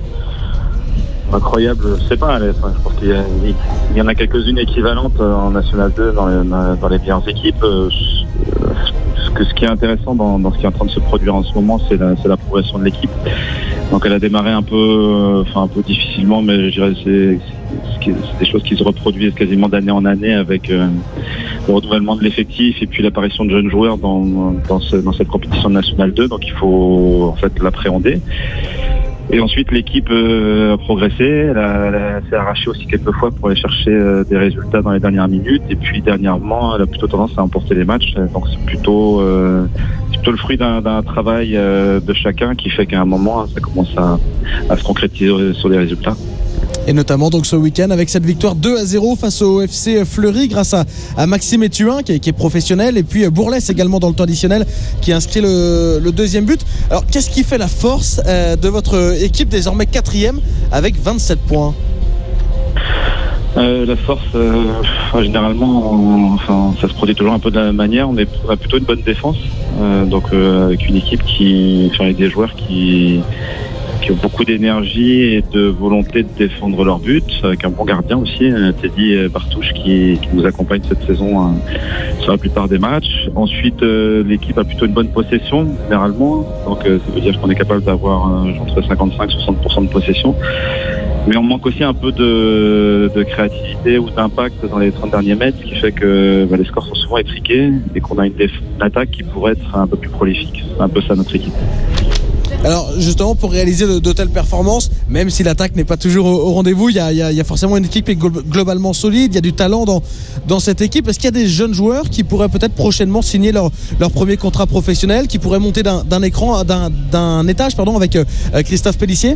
Incroyable, je sais pas, enfin, je pense qu'il y, a, il y en a quelques-unes équivalentes en National deux dans les, dans les meilleures équipes. Ce, que, ce qui est intéressant dans, dans ce qui est en train de se produire en ce moment, c'est la, c'est la progression de l'équipe. Donc elle a démarré un peu, enfin un peu difficilement, mais je dirais que c'est, c'est des choses qui se reproduisent quasiment d'année en année avec euh, le renouvellement de l'effectif et puis l'apparition de jeunes joueurs dans, dans, ce, dans cette compétition nationale deux. Donc il faut en fait l'appréhender. Et ensuite, l'équipe euh, a progressé, elle, a, elle, a, elle s'est arrachée aussi quelques fois pour aller chercher euh, des résultats dans les dernières minutes. Et puis dernièrement, elle a plutôt tendance à emporter les matchs. Donc c'est plutôt, euh, c'est plutôt le fruit d'un, d'un travail euh, de chacun qui fait qu'à un moment, ça commence à, à se concrétiser sur les résultats. Et notamment donc ce week-end avec cette victoire deux à zéro face au F C Fleury grâce à, à Maxime Etuin qui est, qui est professionnel, et puis Bourlès également dans le temps additionnel qui a inscrit le, le deuxième but. Alors qu'est-ce qui fait la force euh, de votre équipe désormais quatrième avec vingt-sept points? Euh, la force, euh, généralement, on, enfin, ça se produit toujours un peu de la même manière. On, est, on a plutôt une bonne défense, euh, donc euh, avec une équipe qui, enfin, avec des joueurs qui qui ont beaucoup d'énergie et de volonté de défendre leur but, avec un bon gardien aussi, Teddy Bartouche, qui, qui nous accompagne cette saison hein, sur la plupart des matchs. Ensuite, euh, l'équipe a plutôt une bonne possession, généralement, donc euh, ça veut dire qu'on est capable d'avoir euh, entre cinquante-cinq et soixante pour cent de possession. Mais on manque aussi un peu de, de créativité ou d'impact dans les trente derniers mètres, ce qui fait que bah, les scores sont souvent étriqués et qu'on a une, déf- une attaque qui pourrait être un peu plus prolifique. C'est un peu ça notre équipe. Alors justement, pour réaliser de, de telles performances, même si l'attaque n'est pas toujours au, au rendez-vous, il y a, il y a, il y a forcément une équipe qui est globalement solide, il y a du talent dans, dans cette équipe. Est-ce qu'il y a des jeunes joueurs qui pourraient peut-être prochainement signer leur, leur premier contrat professionnel, qui pourraient monter d'un, d'un écran, d'un, d'un étage pardon, avec euh, Christophe Pélissier?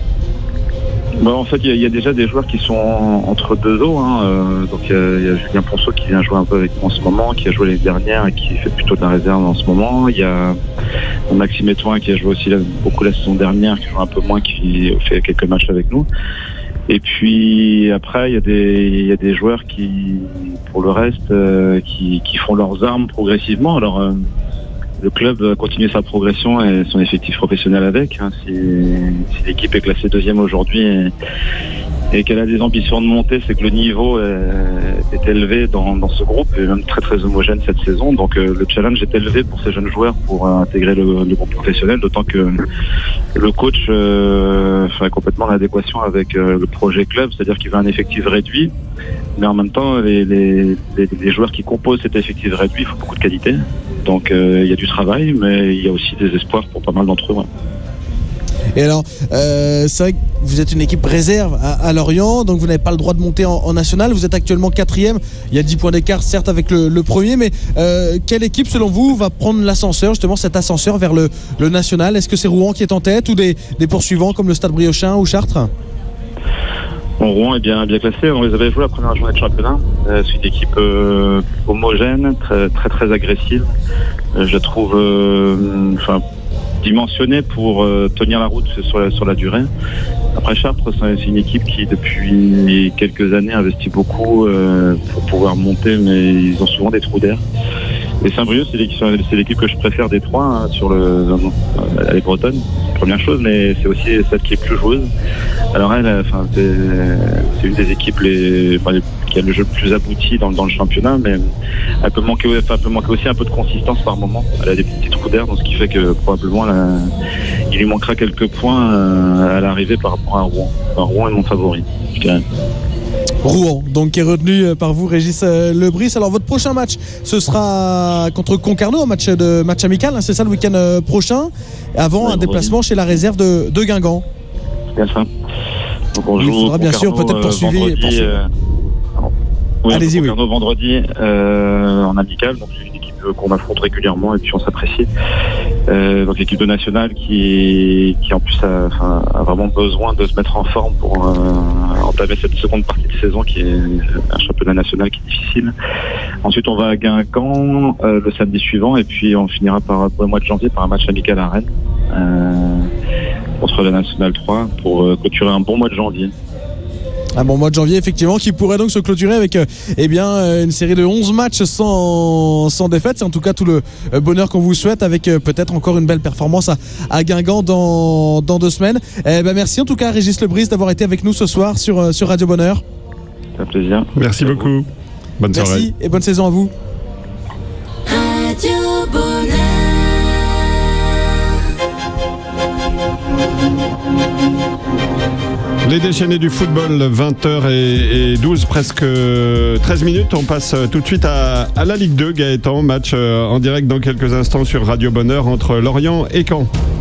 Bon, en fait, il y, y a déjà des joueurs qui sont entre deux eaux. Hein. Euh, donc, il y, y a Julien Ponceau qui vient jouer un peu avec nous en ce moment, qui a joué l'année dernière et qui fait plutôt de la réserve en ce moment. Il y a Maxime Etuin qui a joué aussi la, beaucoup la saison dernière, qui joue un peu moins, qui fait quelques matchs avec nous. Et puis après, il y a des, il y a des joueurs qui, pour le reste, euh, qui, qui font leurs armes progressivement. Alors, euh, le club continue sa progression et son effectif professionnel avec. Hein. Si, si l'équipe est classée deuxième aujourd'hui et, et qu'elle a des ambitions de monter, c'est que le niveau est, est élevé dans, dans ce groupe et même très très homogène cette saison. Donc euh, le challenge est élevé pour ces jeunes joueurs pour euh, intégrer le, le groupe professionnel, d'autant que le coach euh, fait complètement l'adéquation avec euh, le projet club, c'est-à-dire qu'il veut un effectif réduit, mais en même temps les, les, les, les joueurs qui composent cet effectif réduit, il faut beaucoup de qualité. Donc euh, il y a du travail, mais il y a aussi des espoirs pour pas mal d'entre eux. Ouais. Et alors, euh, c'est vrai que vous êtes une équipe réserve à, à Lorient, donc vous n'avez pas le droit de monter en, en national. Vous êtes actuellement quatrième. Il y a dix points d'écart, certes, avec le, le premier, mais euh, quelle équipe, selon vous, va prendre l'ascenseur, justement cet ascenseur vers le, le national? Est-ce que c'est Rouen qui est en tête ou des, des poursuivants comme le Stade Briochin ou Chartres? Bon, Rouen est bien, bien classé. On les avait joués la première journée de championnat. Euh, c'est une équipe euh, homogène, très très très agressive. Euh, je la trouve, euh, enfin, dimensionné pour euh, tenir la route sur la, sur la durée. Après Chartres, c'est une équipe qui depuis quelques années investit beaucoup euh, pour pouvoir monter, mais ils ont souvent des trous d'air. Et Saint-Brieuc, c'est l'équipe, c'est l'équipe que je préfère des trois hein, sur le. Elle est bretonne, c'est la première chose, mais c'est aussi celle qui est plus joueuse. Alors elle, enfin, c'est, c'est une des équipes les, enfin, les, qui a le jeu le plus abouti dans, dans le championnat, mais elle peut manquer, enfin, elle peut manquer aussi un peu de consistance par moment. Elle a des petits trous d'air, donc ce qui fait que probablement elle a, il lui manquera quelques points euh, à l'arrivée par rapport à Rouen. Enfin, Rouen est mon favori, je dirais. Rouen, donc qui est retenu par vous, Régis Lebris. Alors votre prochain match, ce sera contre Concarneau, un match de match amical, hein, c'est ça le week-end prochain, avant oui, un déplacement oui. chez la réserve de, de Guingamp. C'est bien ça. Donc on joue il faudra bien sûr peut-être poursuivre. Vendredi, poursuivre. Euh, oui, Allez-y, oui. Concarneau vendredi euh, en amical, donc c'est une équipe qu'on affronte régulièrement et puis on s'apprécie. Euh, donc l'équipe de nationale qui, qui en plus a, enfin, a vraiment besoin de se mettre en forme pour euh, entamer cette seconde partie de saison qui est un championnat national qui est difficile. Ensuite on va à Guingamp euh, le samedi suivant et puis on finira par, pour le mois de janvier par un match amical à Rennes euh, contre la Nationale trois pour euh, clôturer un bon mois de janvier. Un bon mois de janvier, effectivement, qui pourrait donc se clôturer avec euh, eh bien, euh, une série de onze matchs sans, sans défaite. C'est en tout cas tout le euh, bonheur qu'on vous souhaite avec euh, peut-être encore une belle performance à, à Guingamp dans, dans deux semaines. Eh ben, merci en tout cas, Régis Lebris, d'avoir été avec nous ce soir sur, euh, sur Radio Bonheur. C'est un plaisir. Merci beaucoup. Bonne soirée. Merci et bonne saison à vous. Radio Bonheur. Les déchaînés du football, vingt heures et douze, presque treize minutes. On passe tout de suite à, à la Ligue deux, Gaëtan. Match en direct dans quelques instants sur Radio Bonheur entre Lorient et Caen.